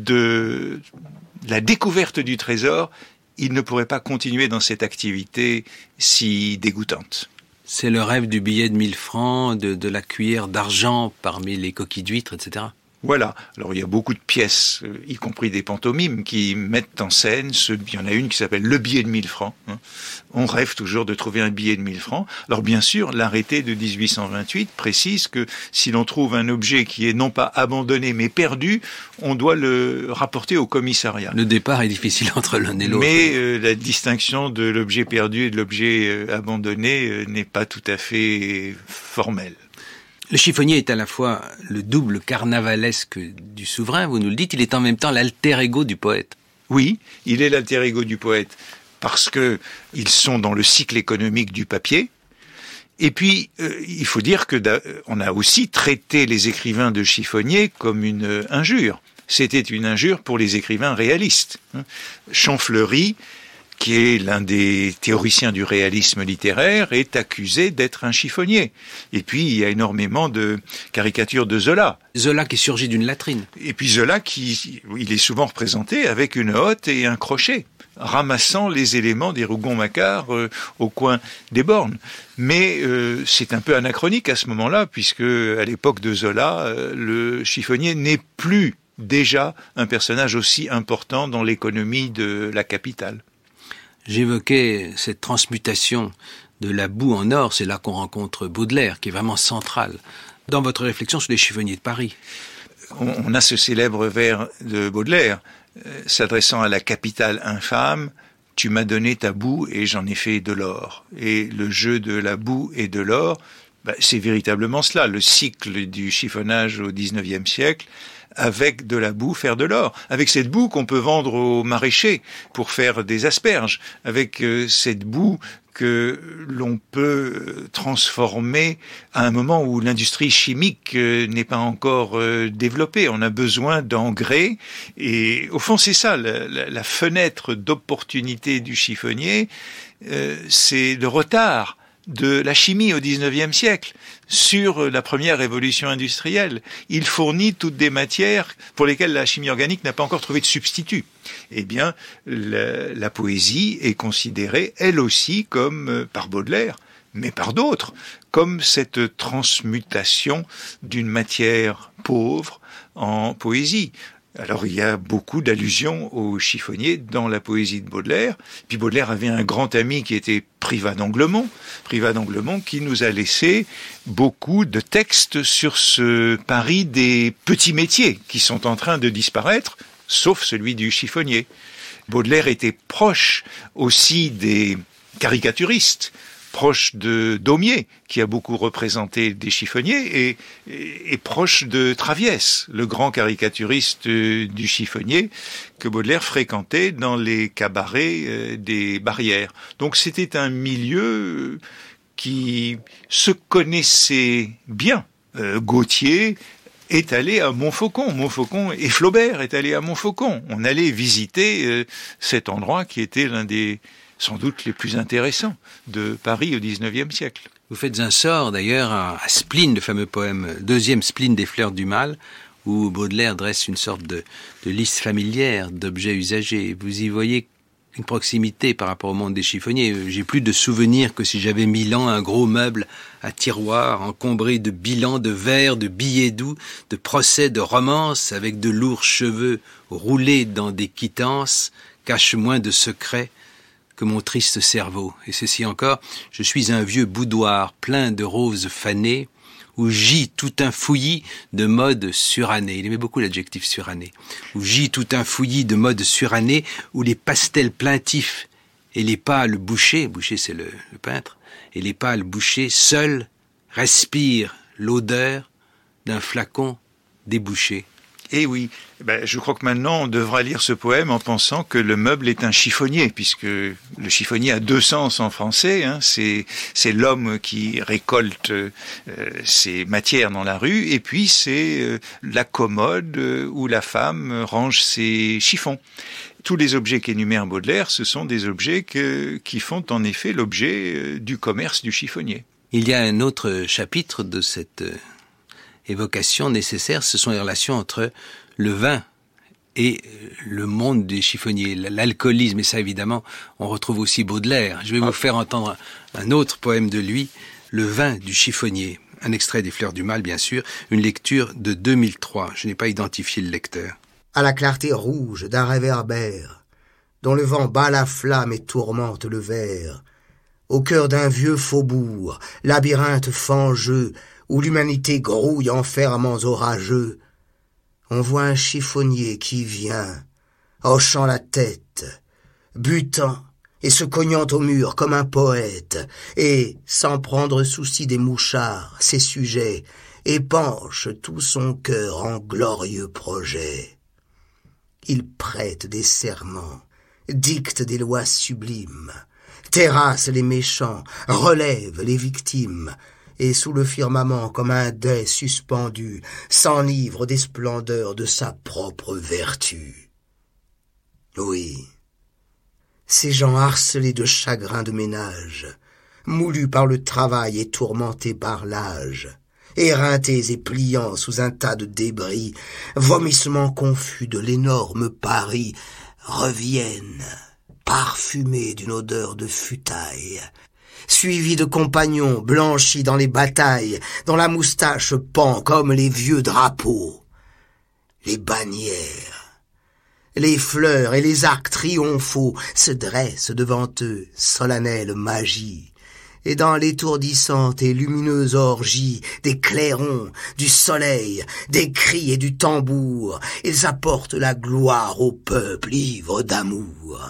de la découverte du trésor, il ne pourrait pas continuer dans cette activité si dégoûtante. C'est le rêve du billet de mille francs, de, de la cuillère d'argent parmi les coquilles d'huîtres, et cetera. Voilà. Alors il y a beaucoup de pièces, euh, y compris des pantomimes, qui mettent en scène ce. Il y en a une qui s'appelle le billet de mille francs. Hein. On rêve toujours de trouver un billet de mille francs. Alors bien sûr, l'arrêté de dix-huit cent vingt-huit précise que si l'on trouve un objet qui est non pas abandonné mais perdu, on doit le rapporter au commissariat. Le départ est difficile entre l'un et l'autre. Mais euh, la distinction de l'objet perdu et de l'objet euh, abandonné euh, n'est pas tout à fait formelle. Le chiffonnier est à la fois le double carnavalesque du souverain, vous nous le dites, il est en même temps l'alter ego du poète. Oui, il est l'alter ego du poète parce que ils sont dans le cycle économique du papier. Et puis, euh, il faut dire que on a aussi traité les écrivains de chiffonniers comme une euh, injure. C'était une injure pour les écrivains réalistes. Hein. Champfleury, qui est l'un des théoriciens du réalisme littéraire, est accusé d'être un chiffonnier. Et puis, il y a énormément de caricatures de Zola. Zola qui surgit d'une latrine. Et puis Zola, qui, il est souvent représenté avec une hotte et un crochet, ramassant les éléments des Rougon-Macquart euh, au coin des bornes. Mais euh, c'est un peu anachronique à ce moment-là, puisque à l'époque de Zola, euh, le chiffonnier n'est plus déjà un personnage aussi important dans l'économie de la capitale. J'évoquais cette transmutation de la boue en or, c'est là qu'on rencontre Baudelaire, qui est vraiment central dans votre réflexion sur les chiffonniers de Paris. On a ce célèbre vers de Baudelaire, euh, s'adressant à la capitale infâme, « Tu m'as donné ta boue et j'en ai fait de l'or ». Et le jeu de la boue et de l'or, bah, c'est véritablement cela, le cycle du chiffonnage au dix-neuvième siècle, avec de la boue faire de l'or, avec cette boue qu'on peut vendre aux maraîchers pour faire des asperges, avec euh, cette boue que l'on peut transformer à un moment où l'industrie chimique euh, n'est pas encore euh, développée. On a besoin d'engrais et au fond c'est ça, la, la, la fenêtre d'opportunité du chiffonnier, euh, c'est le retard de la chimie au dix-neuvième siècle sur la première révolution industrielle. Il fournit toutes des matières pour lesquelles la chimie organique n'a pas encore trouvé de substitut. Eh bien, la, la poésie est considérée, elle aussi, comme, euh, par Baudelaire, mais par d'autres, comme cette transmutation d'une matière pauvre en poésie. Alors il y a beaucoup d'allusions aux chiffonniers dans la poésie de Baudelaire. Puis Baudelaire avait un grand ami qui était Privat d'Anglemont, Privat d'Anglemont qui nous a laissé beaucoup de textes sur ce pari des petits métiers qui sont en train de disparaître, sauf celui du chiffonnier. Baudelaire était proche aussi des caricaturistes, proche de Daumier, qui a beaucoup représenté des chiffonniers, et, et, et proche de Traviès, le grand caricaturiste du chiffonnier, que Baudelaire fréquentait dans les cabarets euh, des Barrières. Donc c'était un milieu qui se connaissait bien. Euh, Gautier est allé à Montfaucon, Montfaucon et Flaubert est allé à Montfaucon. On allait visiter euh, cet endroit qui était l'un des sans doute les plus intéressants de Paris au dix-neuvième siècle. Vous faites un sort d'ailleurs à, à Spleen, le fameux poème, deuxième Spleen des Fleurs du Mal, où Baudelaire dresse une sorte de, de liste familière d'objets usagés. Vous y voyez une proximité par rapport au monde des chiffonniers. J'ai plus de souvenirs que si j'avais mille ans un gros meuble à tiroir encombré de bilans, de vers, de billets doux, de procès, de romances, avec de lourds cheveux roulés dans des quittances, cache moins de secrets que mon triste cerveau. Et ceci encore, je suis un vieux boudoir plein de roses fanées, où gît tout un fouillis de mode surannée. Il aimait beaucoup l'adjectif surannée. Où gît tout un fouillis de mode surannée, où les pastels plaintifs et les pâles bouchers, boucher c'est le, le peintre, et les pâles bouchers seuls respirent l'odeur d'un flacon débouché. Eh oui, ben, je crois que maintenant on devra lire ce poème en pensant que le meuble est un chiffonnier, puisque le chiffonnier a deux sens en français, hein, c'est, c'est l'homme qui récolte euh, ses matières dans la rue, et puis c'est euh, la commode euh, où la femme range ses chiffons. Tous les objets qu'énumère Baudelaire, ce sont des objets que, qui font en effet l'objet euh, du commerce du chiffonnier. Il y a un autre chapitre de cette euh... évocation nécessaire, ce sont les relations entre le vin et le monde des chiffonniers, l'alcoolisme, et ça évidemment, on retrouve aussi Baudelaire. Je vais vous faire entendre un autre poème de lui, Le vin du chiffonnier, un extrait des Fleurs du Mal, bien sûr, une lecture de deux mille trois. Je n'ai pas identifié le lecteur. À la clarté rouge d'un réverbère, dont le vent bat la flamme et tourmente le verre, au cœur d'un vieux faubourg, labyrinthe fangeux, où l'humanité grouille en ferments orageux, on voit un chiffonnier qui vient, hochant la tête, butant et se cognant au mur comme un poète, et, sans prendre souci des mouchards, ses sujets, épanche tout son cœur en glorieux projet. Il prête des serments, dicte des lois sublimes, terrasse les méchants, relève les victimes, et sous le firmament comme un dais suspendu, s'enivre des splendeurs de sa propre vertu. Oui, ces gens harcelés de chagrin de ménage, moulus par le travail et tourmentés par l'âge, éreintés et pliant sous un tas de débris, vomissements confus de l'énorme Paris, reviennent, parfumés d'une odeur de futaille, suivis de compagnons blanchis dans les batailles, dont la moustache pend comme les vieux drapeaux. Les bannières, les fleurs et les arcs triomphaux se dressent devant eux, solennelle magie, et dans l'étourdissante et lumineuse orgie des clairons, du soleil, des cris et du tambour, ils apportent la gloire au peuple ivre d'amour.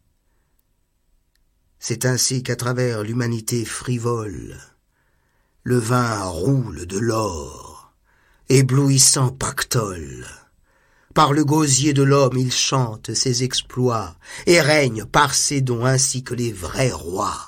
C'est ainsi qu'à travers l'humanité frivole, le vin roule de l'or, éblouissant pactole. Par le gosier de l'homme il chante ses exploits, et règne par ses dons ainsi que les vrais rois.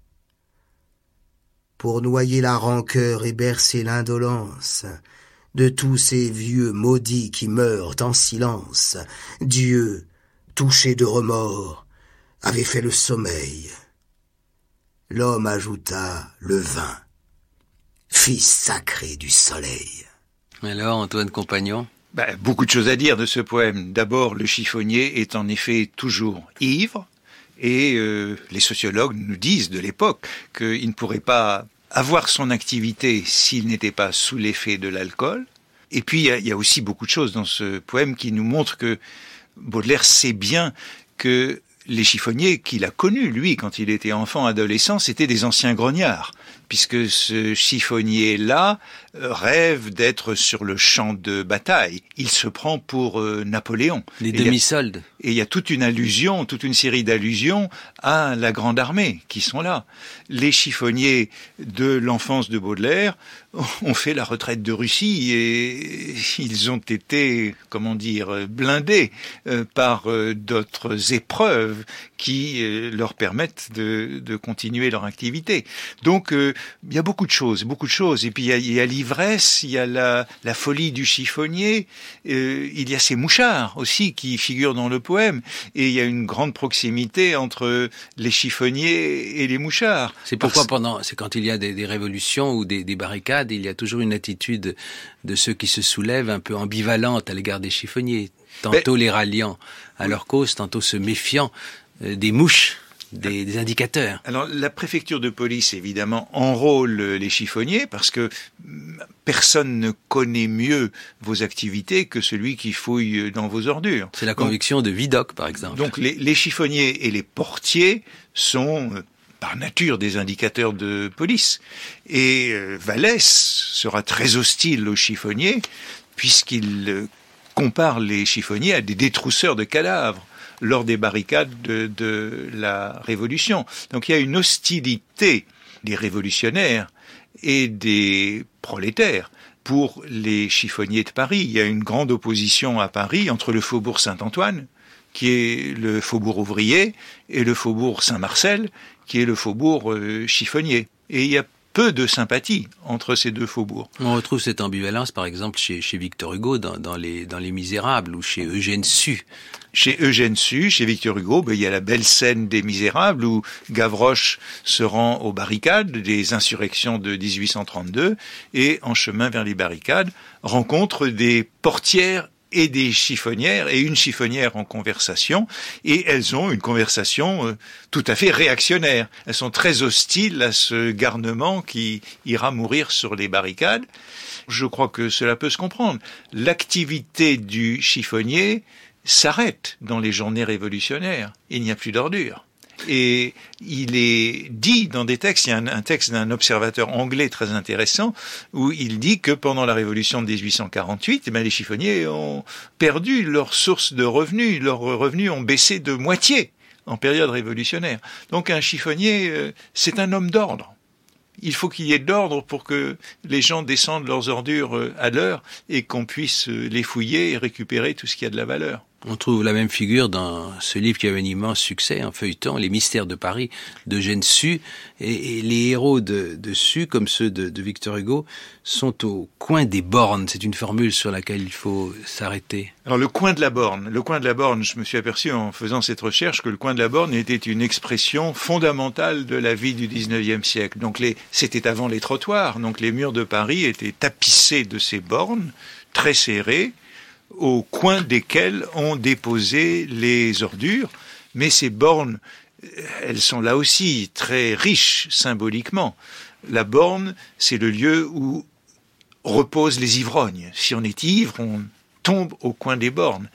Pour noyer la rancœur et bercer l'indolence de tous ces vieux maudits qui meurent en silence, Dieu, touché de remords, avait fait le sommeil. L'homme ajouta le vin, fils sacré du soleil. Alors, Antoine Compagnon? Ben, beaucoup de choses à dire de ce poème. D'abord, le chiffonnier est en effet toujours ivre, et euh, les sociologues nous disent de l'époque qu'il ne pourrait pas avoir son activité s'il n'était pas sous l'effet de l'alcool. Et puis il y a, il y a aussi beaucoup de choses dans ce poème qui nous montrent que Baudelaire sait bien que les chiffonniers qu'il a connus, lui, quand il était enfant, adolescent, c'était des anciens grognards, puisque ce chiffonnier-là rêve d'être sur le champ de bataille. Il se prend pour euh, Napoléon. Les demi-soldes. Et il y a toute une allusion, toute une série d'allusions à la Grande Armée qui sont là. Les chiffonniers de l'enfance de Baudelaire ont fait la retraite de Russie et ils ont été, comment dire, blindés euh, par euh, d'autres épreuves qui euh, leur permettent de, de continuer leur activité. Donc, euh, il y a beaucoup de choses, beaucoup de choses. Et puis, il y a, il y a l'ivresse, il y a la, la folie du chiffonnier, euh, il y a ces mouchards aussi qui figurent dans le poème. Et il y a une grande proximité entre les chiffonniers et les mouchards. C'est pourquoi Parce... pendant, c'est quand il y a des, des révolutions ou des, des barricades, il y a toujours une attitude de ceux qui se soulèvent un peu ambivalente à l'égard des chiffonniers. Tantôt Mais... les ralliant à leur cause, tantôt se méfiant euh, des mouches. Des, des indicateurs. Alors, la préfecture de police, évidemment, enrôle les chiffonniers parce que personne ne connaît mieux vos activités que celui qui fouille dans vos ordures. C'est la conviction donc, de Vidocq, par exemple. Donc, les, les chiffonniers et les portiers sont, euh, par nature, des indicateurs de police. Et euh, Vallès sera très hostile aux chiffonniers puisqu'il euh, compare les chiffonniers à des détrousseurs de cadavres lors des barricades de, de la Révolution. Donc il y a une hostilité des révolutionnaires et des prolétaires pour les chiffonniers de Paris. Il y a une grande opposition à Paris entre le faubourg Saint-Antoine, qui est le faubourg ouvrier, et le faubourg Saint-Marcel, qui est le faubourg euh, chiffonnier. Et il y a peu de sympathie entre ces deux faubourgs. On retrouve cette ambivalence, par exemple, chez, chez Victor Hugo, dans, dans, les, dans Les Misérables, ou chez Eugène Sue. Chez Eugène Sue, chez Victor Hugo, ben, il y a la belle scène des Misérables, où Gavroche se rend aux barricades des insurrections de dix-huit cent trente-deux, et en chemin vers les barricades, rencontre des portières et des chiffonnières, et une chiffonnière en conversation, et elles ont une conversation euh, tout à fait réactionnaire. Elles sont très hostiles à ce garnement qui ira mourir sur les barricades. Je crois que cela peut se comprendre. L'activité du chiffonnier s'arrête dans les journées révolutionnaires. Il n'y a plus d'ordures. Et il est dit dans des textes, il y a un, un texte d'un observateur anglais très intéressant, où il dit que pendant la Révolution de dix-huit cent quarante-huit, eh bien, les chiffonniers ont perdu leur source de revenus, leurs revenus ont baissé de moitié en période révolutionnaire. Donc un chiffonnier, euh, c'est un homme d'ordre. Il faut qu'il y ait de l'ordre pour que les gens descendent leurs ordures à l'heure et qu'on puisse les fouiller et récupérer tout ce qui a de la valeur. On trouve la même figure dans ce livre qui avait un immense succès en feuilleton, Les Mystères de Paris, d'Eugène Sue. Et, et les héros de, de Sue, comme ceux de, de Victor Hugo, sont au coin des bornes. C'est une formule sur laquelle il faut s'arrêter. Alors le coin de la borne, le coin de la borne, je me suis aperçu en faisant cette recherche que le coin de la borne était une expression fondamentale de la vie du dix-neuvième siècle. Donc les, c'était avant les trottoirs, donc les murs de Paris étaient tapissés de ces bornes, très serrées, au coin desquelles on déposait les ordures, mais ces bornes, elles sont là aussi très riches symboliquement. La borne, c'est le lieu où reposent les ivrognes. Si on est ivre, on tombe au coin des bornes.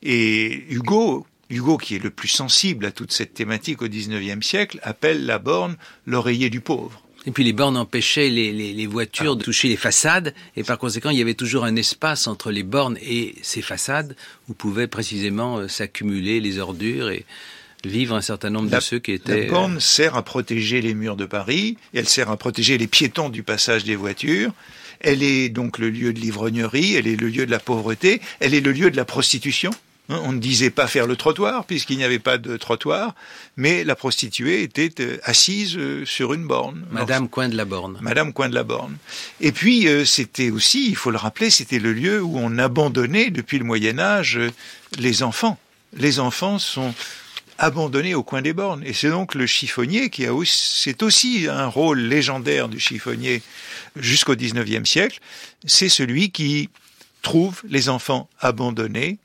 Et Hugo, Hugo qui est le plus sensible à toute cette thématique au dix-neuvième siècle, appelle la borne l'oreiller du pauvre. Et puis les bornes empêchaient les, les, les voitures de toucher les façades, et par conséquent il y avait toujours un espace entre les bornes et ces façades où pouvaient précisément euh, s'accumuler les ordures et vivre un certain nombre la, de ceux qui étaient... La borne euh... sert à protéger les murs de Paris, et elle sert à protéger les piétons du passage des voitures. Elle est donc le lieu de l'ivrognerie, elle est le lieu de la pauvreté, elle est le lieu de la prostitution. On ne disait pas faire le trottoir, puisqu'il n'y avait pas de trottoir, mais la prostituée était assise sur une borne. Madame Alors, Coin de la Borne. Madame Coin de la Borne. Et puis, c'était aussi, il faut le rappeler, c'était le lieu où on abandonnait, depuis le Moyen-Âge, les enfants. Les enfants sont abandonnés au coin des bornes. Et c'est donc le chiffonnier qui a aussi, c'est aussi un rôle légendaire du chiffonnier jusqu'au dix-neuvième siècle. C'est celui qui trouve les enfants abandonnés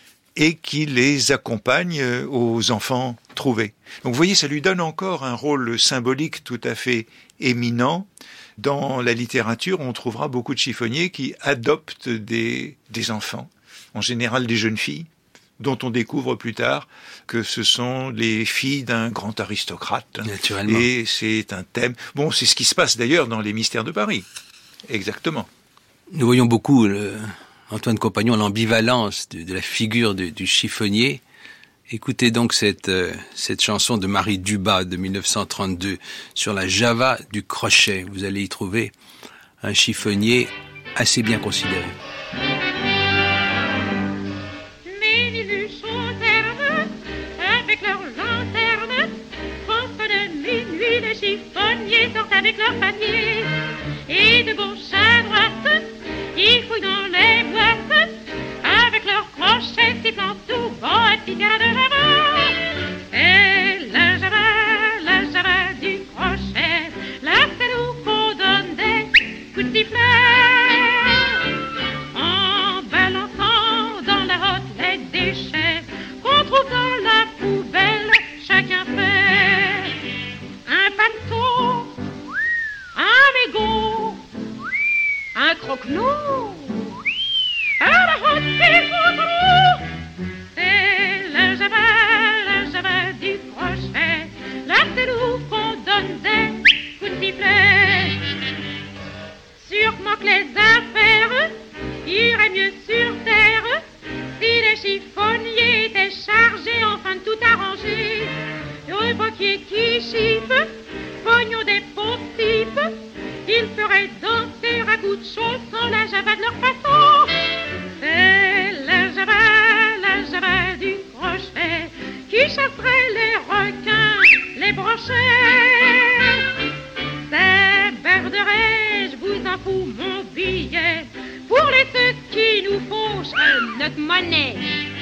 et qui les accompagne aux enfants trouvés. Donc vous voyez, ça lui donne encore un rôle symbolique tout à fait éminent. Dans la littérature, on trouvera beaucoup de chiffonniers qui adoptent des, des enfants, en général des jeunes filles, dont on découvre plus tard que ce sont les filles d'un grand aristocrate. Naturellement. Et c'est un thème... Bon, c'est ce qui se passe d'ailleurs dans les Mystères de Paris. Exactement. Nous voyons beaucoup, le, Antoine Compagnon, l'ambivalence de, de la figure de, du chiffonnier. Écoutez donc cette, euh, cette chanson de Marie Dubas de mille neuf cent trente-deux sur la Java du crochet. Vous allez y trouver un chiffonnier assez bien considéré. Les niluches aux termes, avec leurs lanternes, font peu de minuit, les chiffonniers sortent avec leurs papiers. Et de gauche à droite, ils fouillent dans les boîtes, avec leurs crochets sifflant tout bas, et de Java. Et la Java, la Java du crochet, là c'est nous qu'on donne des coups de sifflet. En balançant dans la hotte les déchets qu'on trouve dans la poubelle, chacun fait un panneau, un mégot, un croque-nous. À la hotte des contrôles, c'est la Java, la Java du crochet. Là c'est nous qu'on donne des coups de sifflet. Sûrement que les affaires iraient mieux sur terre si les chiffonniers étaient chargés enfin de tout arranger. Le banquier qui chiffe, pognon des pauvres types, ils feraient danser à coups de chausson la Java de leur façon. C'est la Java, la Java du crochet qui chasserait les requins, les brochets. C'est berderais, je vous en fous mon billet pour les ceux qui nous fauchent notre monnaie.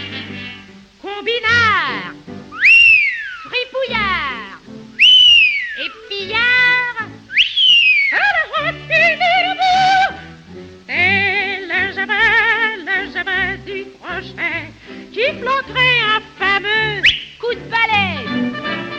Combinard, fripouillard et pillard, à la route c'est la Java, la Java du crochet qui planterait un fameux coup de balai.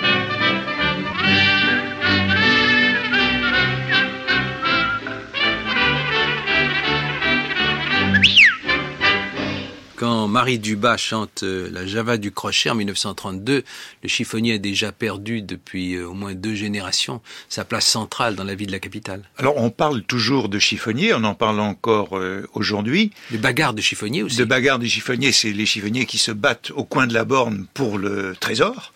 Quand Marie Dubas chante euh, la Java du crochet en mille neuf cent trente-deux, le chiffonnier a déjà perdu depuis euh, au moins deux générations sa place centrale dans la vie de la capitale. Alors on parle toujours de chiffonnier, on en parle encore euh, aujourd'hui. De bagarres de chiffonniers aussi. De bagarres de chiffonniers, c'est les chiffonniers qui se battent au coin de la borne pour le trésor.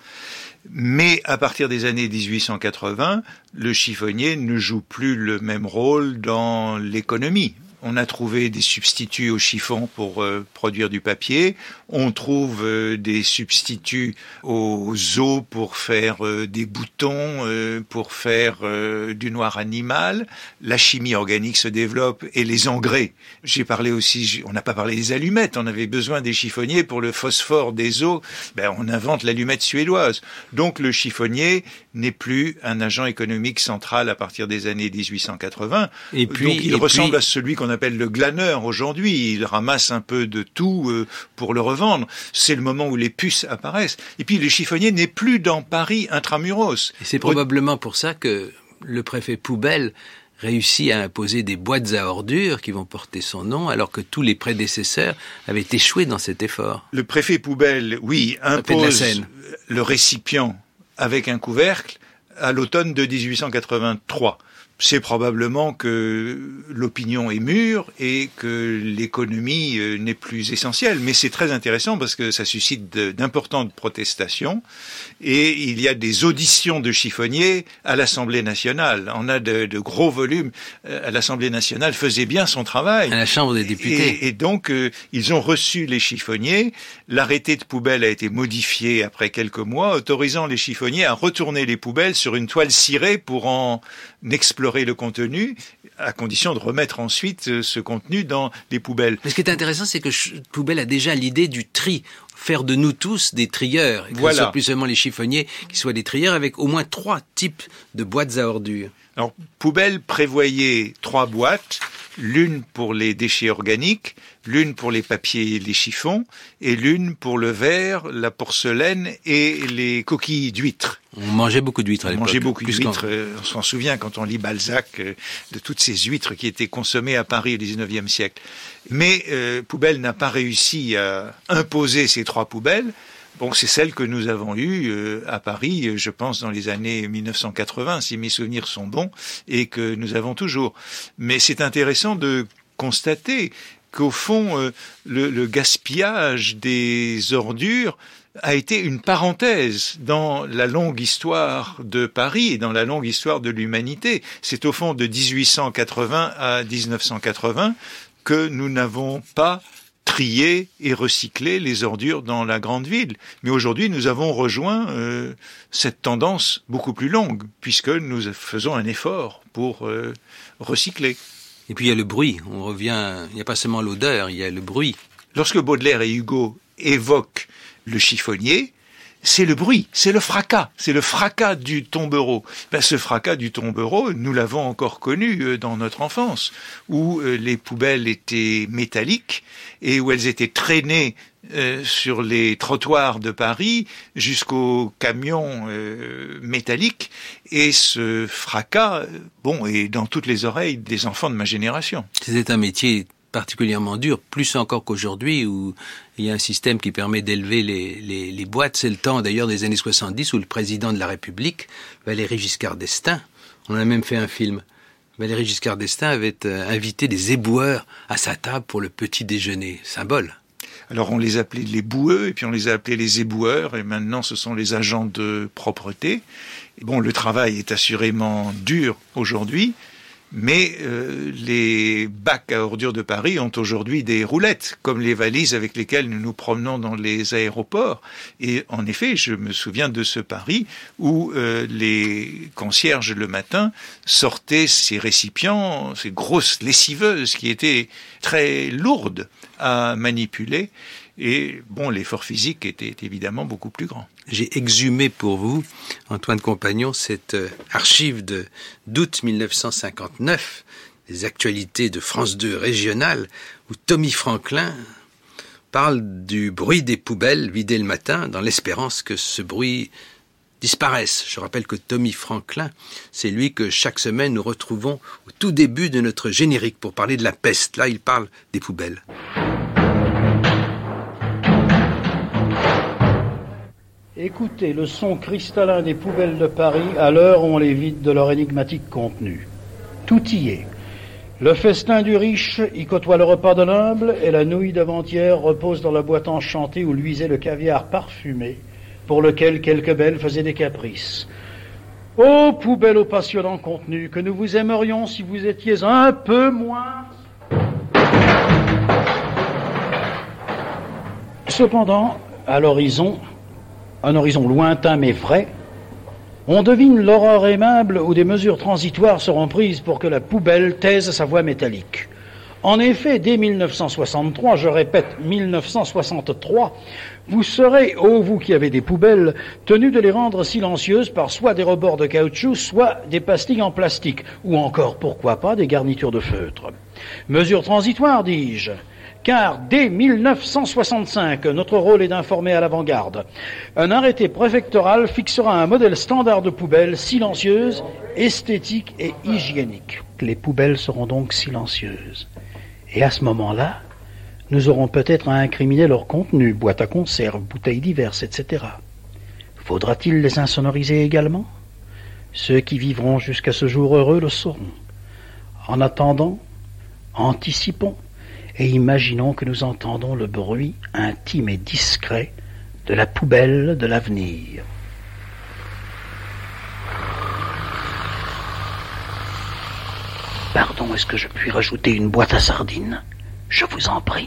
Mais à partir des années dix-huit cent quatre-vingts, le chiffonnier ne joue plus le même rôle dans l'économie. On a trouvé des substituts au chiffon pour euh, produire du papier. On trouve euh, des substituts aux os pour faire euh, des boutons, euh, pour faire euh, du noir animal. La chimie organique se développe et les engrais. J'ai parlé aussi, on n'a pas parlé des allumettes. On avait besoin des chiffonniers pour le phosphore des os. Ben, on invente l'allumette suédoise. Donc le chiffonnier n'est plus un agent économique central à partir des années dix-huit cent quatre-vingts. Et puis, Donc il et ressemble puis... à celui qu'on appelle le glaneur aujourd'hui. Il ramasse un peu de tout euh, pour le revendre. C'est le moment où les puces apparaissent. Et puis le chiffonnier n'est plus dans Paris intramuros. Et c'est probablement pour ça que le préfet Poubelle réussit à imposer des boîtes à ordures qui vont porter son nom, alors que tous les prédécesseurs avaient échoué dans cet effort. Le préfet Poubelle, oui, impose le récipient avec un couvercle à l'automne de dix-huit cent quatre-vingt-trois. C'est probablement que l'opinion est mûre et que l'économie n'est plus essentielle. Mais c'est très intéressant parce que ça suscite de, d'importantes protestations. Et il y a des auditions de chiffonniers à l'Assemblée nationale. On a de, de gros volumes. À l'Assemblée nationale faisait bien son travail. À la Chambre des députés. Et, et donc, euh, ils ont reçu les chiffonniers. L'arrêté de poubelle a été modifié après quelques mois, autorisant les chiffonniers à retourner les poubelles sur une toile cirée pour en explorer le contenu, à condition de remettre ensuite ce contenu dans les poubelles. Mais ce qui est intéressant, c'est que Poubelle a déjà l'idée du tri, faire de nous tous des trieurs, et que voilà. ce soit plus seulement les chiffonniers qui soient des trieurs, avec au moins trois types de boîtes à ordures. Alors, Poubelle prévoyait trois boîtes l'une pour les déchets organiques, l'une pour les papiers et les chiffons, et l'une pour le verre, la porcelaine et les coquilles d'huîtres. On mangeait beaucoup d'huîtres à l'époque. On mangeait beaucoup plus d'huîtres. On s'en souvient quand on lit Balzac, euh, de toutes ces huîtres qui étaient consommées à Paris au dix-neuvième siècle. Mais euh, Poubelle n'a pas réussi à imposer ces trois poubelles. Bon, c'est celle que nous avons eue euh, à Paris, je pense, dans les années mille neuf cent quatre-vingts, si mes souvenirs sont bons, et que nous avons toujours. Mais c'est intéressant de constater qu'au fond, euh, le, le gaspillage des ordures a été une parenthèse dans la longue histoire de Paris et dans la longue histoire de l'humanité. C'est au fond de dix-huit cent quatre-vingts à dix-neuf cent quatre-vingts que nous n'avons pas trier et recycler les ordures dans la grande ville. Mais aujourd'hui, nous avons rejoint euh, cette tendance beaucoup plus longue, puisque nous faisons un effort pour euh, recycler. Et puis il y a le bruit, on revient, il n'y a pas seulement l'odeur, il y a le bruit. Lorsque Baudelaire et Hugo évoquent le chiffonnier, c'est le bruit, c'est le fracas, c'est le fracas du tombereau. Ben, ce fracas du tombereau, nous l'avons encore connu dans notre enfance, où euh, les poubelles étaient métalliques et où elles étaient traînées euh, sur les trottoirs de Paris jusqu'aux camions euh, métalliques. Et ce fracas, bon, est dans toutes les oreilles des enfants de ma génération. C'était un métier particulièrement dur, plus encore qu'aujourd'hui où il y a un système qui permet d'élever les, les, les boîtes. C'est le temps d'ailleurs des années soixante-dix où le président de la République, Valéry Giscard d'Estaing, on a même fait un film, Valéry Giscard d'Estaing avait euh, invité des éboueurs à sa table pour le petit déjeuner, symbole. Alors on les appelait les boueux, et puis on les a appelés les éboueurs, et maintenant ce sont les agents de propreté. Et bon, le travail est assurément dur aujourd'hui, mais euh, les bacs à ordures de Paris ont aujourd'hui des roulettes, comme les valises avec lesquelles nous nous promenons dans les aéroports. Et en effet, je me souviens de ce Paris où euh, les concierges le matin sortaient ces récipients, ces grosses lessiveuses qui étaient très lourdes à manipuler. Et bon, l'effort physique était évidemment beaucoup plus grand. J'ai exhumé pour vous, Antoine Compagnon, cette archive de, d'août mille neuf cent cinquante-neuf, des actualités de France deux régionales, où Tommy Franklin parle du bruit des poubelles vidées le matin, dans l'espérance que ce bruit disparaisse. Je rappelle que Tommy Franklin, c'est lui que chaque semaine nous retrouvons au tout début de notre générique pour parler de la peste. Là, il parle des poubelles. Écoutez le son cristallin des poubelles de Paris à l'heure où on les vide de leur énigmatique contenu. Tout y est. Le festin du riche y côtoie le repas de l'humble et la nouille d'avant-hier repose dans la boîte enchantée où luisait le caviar parfumé pour lequel quelques belles faisaient des caprices. Ô poubelles au passionnant contenu, que nous vous aimerions si vous étiez un peu moins... Cependant, à l'horizon... un horizon lointain mais vrai, on devine l'aurore aimable où des mesures transitoires seront prises pour que la poubelle taise sa voix métallique. En effet, dès mille neuf cent soixante-trois, je répète mille neuf cent soixante-trois, vous serez, ô vous qui avez des poubelles, tenus de les rendre silencieuses par soit des rebords de caoutchouc, soit des pastilles en plastique, ou encore, pourquoi pas, des garnitures de feutre. Mesures transitoires, dis-je. Car dès mille neuf cent soixante-cinq, notre rôle est d'informer à l'avant-garde. Un arrêté préfectoral fixera un modèle standard de poubelle silencieuse, esthétique et hygiénique. Les poubelles seront donc silencieuses. Et à ce moment-là, nous aurons peut-être à incriminer leur contenu, boîtes à conserve, bouteilles diverses, et cetera. Faudra-t-il les insonoriser également ? Ceux qui vivront jusqu'à ce jour heureux le sauront. En attendant, anticipons. Et imaginons que nous entendons le bruit intime et discret de la poubelle de l'avenir. Pardon, est-ce que je puis rajouter une boîte à sardines ? Je vous en prie.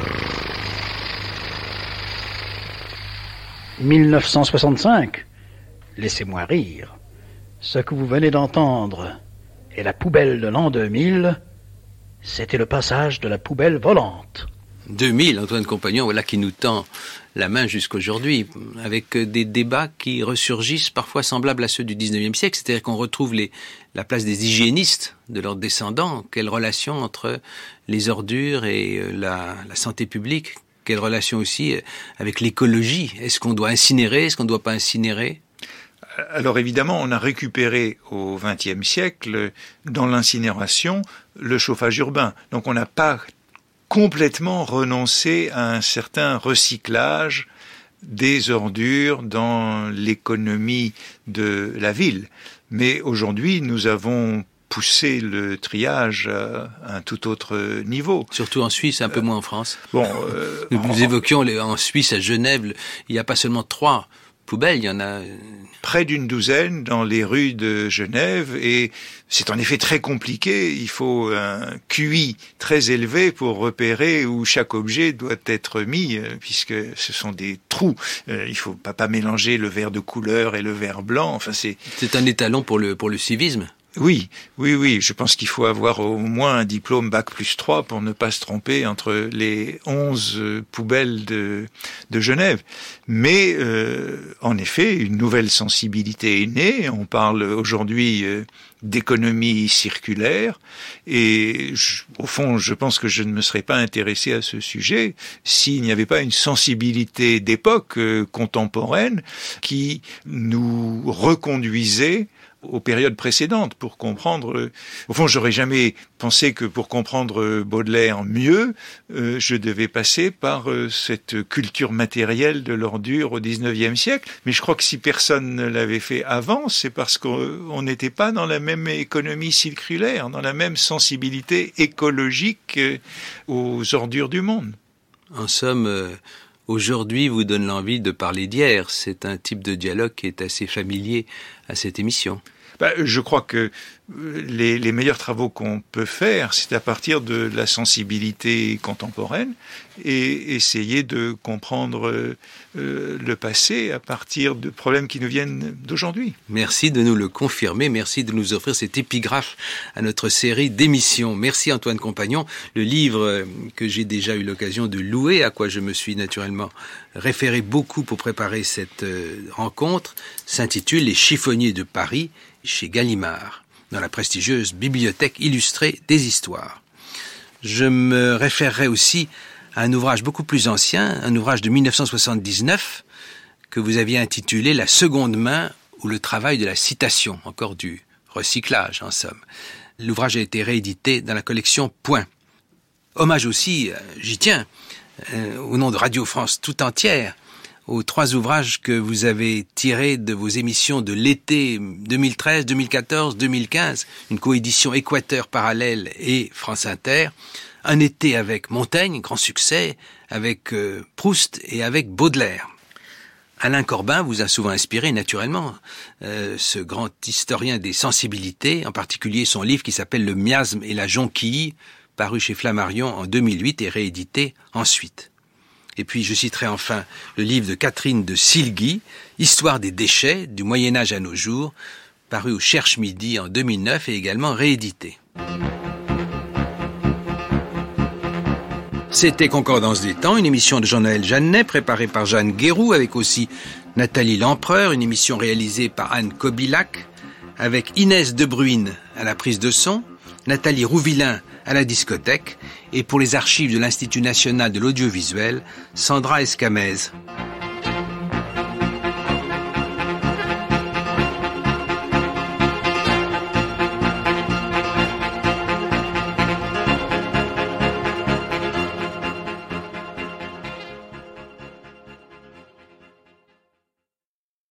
mille neuf cent soixante-cinq, laissez-moi rire. Ce que vous venez d'entendre est la poubelle de l'an deux mille... C'était le passage de la poubelle volante. deux mille, Antoine Compagnon, voilà qui nous tend la main jusqu'aujourd'hui, avec des débats qui ressurgissent parfois semblables à ceux du dix-neuvième siècle, c'est-à-dire qu'on retrouve les, la place des hygiénistes, de leurs descendants. Quelle relation entre les ordures et la, la santé publique? Quelle relation aussi avec l'écologie? Est-ce qu'on doit incinérer? Est-ce qu'on ne doit pas incinérer? Alors évidemment, on a récupéré au vingtième siècle, dans l'incinération, le chauffage urbain. Donc on n'a pas complètement renoncé à un certain recyclage des ordures dans l'économie de la ville. Mais aujourd'hui, nous avons poussé le triage à un tout autre niveau. Surtout en Suisse, un peu euh, moins en France. Bon, euh, nous, nous évoquions les, en Suisse, à Genève, il n'y a pas seulement trois poubelles, il y en a près d'une douzaine dans les rues de Genève, et c'est en effet très compliqué. Il faut un Q I très élevé pour repérer où chaque objet doit être mis, puisque ce sont des trous. Il faut pas, pas mélanger le vert de couleur et le vert blanc. Enfin, c'est c'est un étalon pour le pour le civisme. Oui, oui, oui. Je pense qu'il faut avoir au moins un diplôme bac plus trois pour ne pas se tromper entre les onze poubelles de, de Genève. Mais, euh, en effet, une nouvelle sensibilité est née. On parle aujourd'hui euh, d'économie circulaire. Et je, au fond, je pense que je ne me serais pas intéressé à ce sujet s'il n'y avait pas une sensibilité d'époque euh, contemporaine qui nous reconduisait aux périodes précédentes pour comprendre. Au fond, j'aurais jamais pensé que pour comprendre Baudelaire mieux, euh, je devais passer par euh, cette culture matérielle de l'ordure au dix-neuvième siècle. Mais je crois que si personne ne l'avait fait avant, c'est parce qu'on n'était pas dans la même économie circulaire, dans la même sensibilité écologique euh, aux ordures du monde. En somme, euh, aujourd'hui vous donne l'envie de parler d'hier. C'est un type de dialogue qui est assez familier à cette émission. Ben, je crois que les, les meilleurs travaux qu'on peut faire, c'est à partir de la sensibilité contemporaine et essayer de comprendre euh, le passé à partir de problèmes qui nous viennent d'aujourd'hui. Merci de nous le confirmer, merci de nous offrir cette épigraphe à notre série d'émissions. Merci Antoine Compagnon. Le livre que j'ai déjà eu l'occasion de louer, à quoi je me suis naturellement référé beaucoup pour préparer cette rencontre, s'intitule « Les chiffonniers de Paris » chez Gallimard, dans la prestigieuse Bibliothèque illustrée des histoires. Je me référerai aussi à un ouvrage beaucoup plus ancien, un ouvrage de mille neuf cent soixante-dix-neuf, que vous aviez intitulé « La seconde main ou le travail de la citation », encore du recyclage en somme. L'ouvrage a été réédité dans la collection Point. Hommage aussi, j'y tiens, euh, au nom de Radio France tout entière, aux trois ouvrages que vous avez tirés de vos émissions de l'été deux mille treize, deux mille quatorze, deux mille quinze, une coédition Équateur Parallèle et France Inter, un été avec Montaigne, grand succès, avec euh, Proust et avec Baudelaire. Alain Corbin vous a souvent inspiré, naturellement, euh, ce grand historien des sensibilités, en particulier son livre qui s'appelle « Le miasme et la jonquille », paru chez Flammarion en deux mille huit et réédité ensuite. Et puis je citerai enfin le livre de Catherine de Silguy, « Histoire des déchets, du Moyen-Âge à nos jours », paru au Cherche Midi en deux mille neuf et également réédité. C'était Concordance des temps, une émission de Jean-Noël Jeannet, préparée par Jeanne Guéroux, avec aussi Nathalie Lempereur, une émission réalisée par Anne Kobilac, avec Inès Debruyne à la prise de son, Nathalie Rouvillain à la discothèque, et pour les archives de l'Institut national de l'audiovisuel, Sandra Escamez.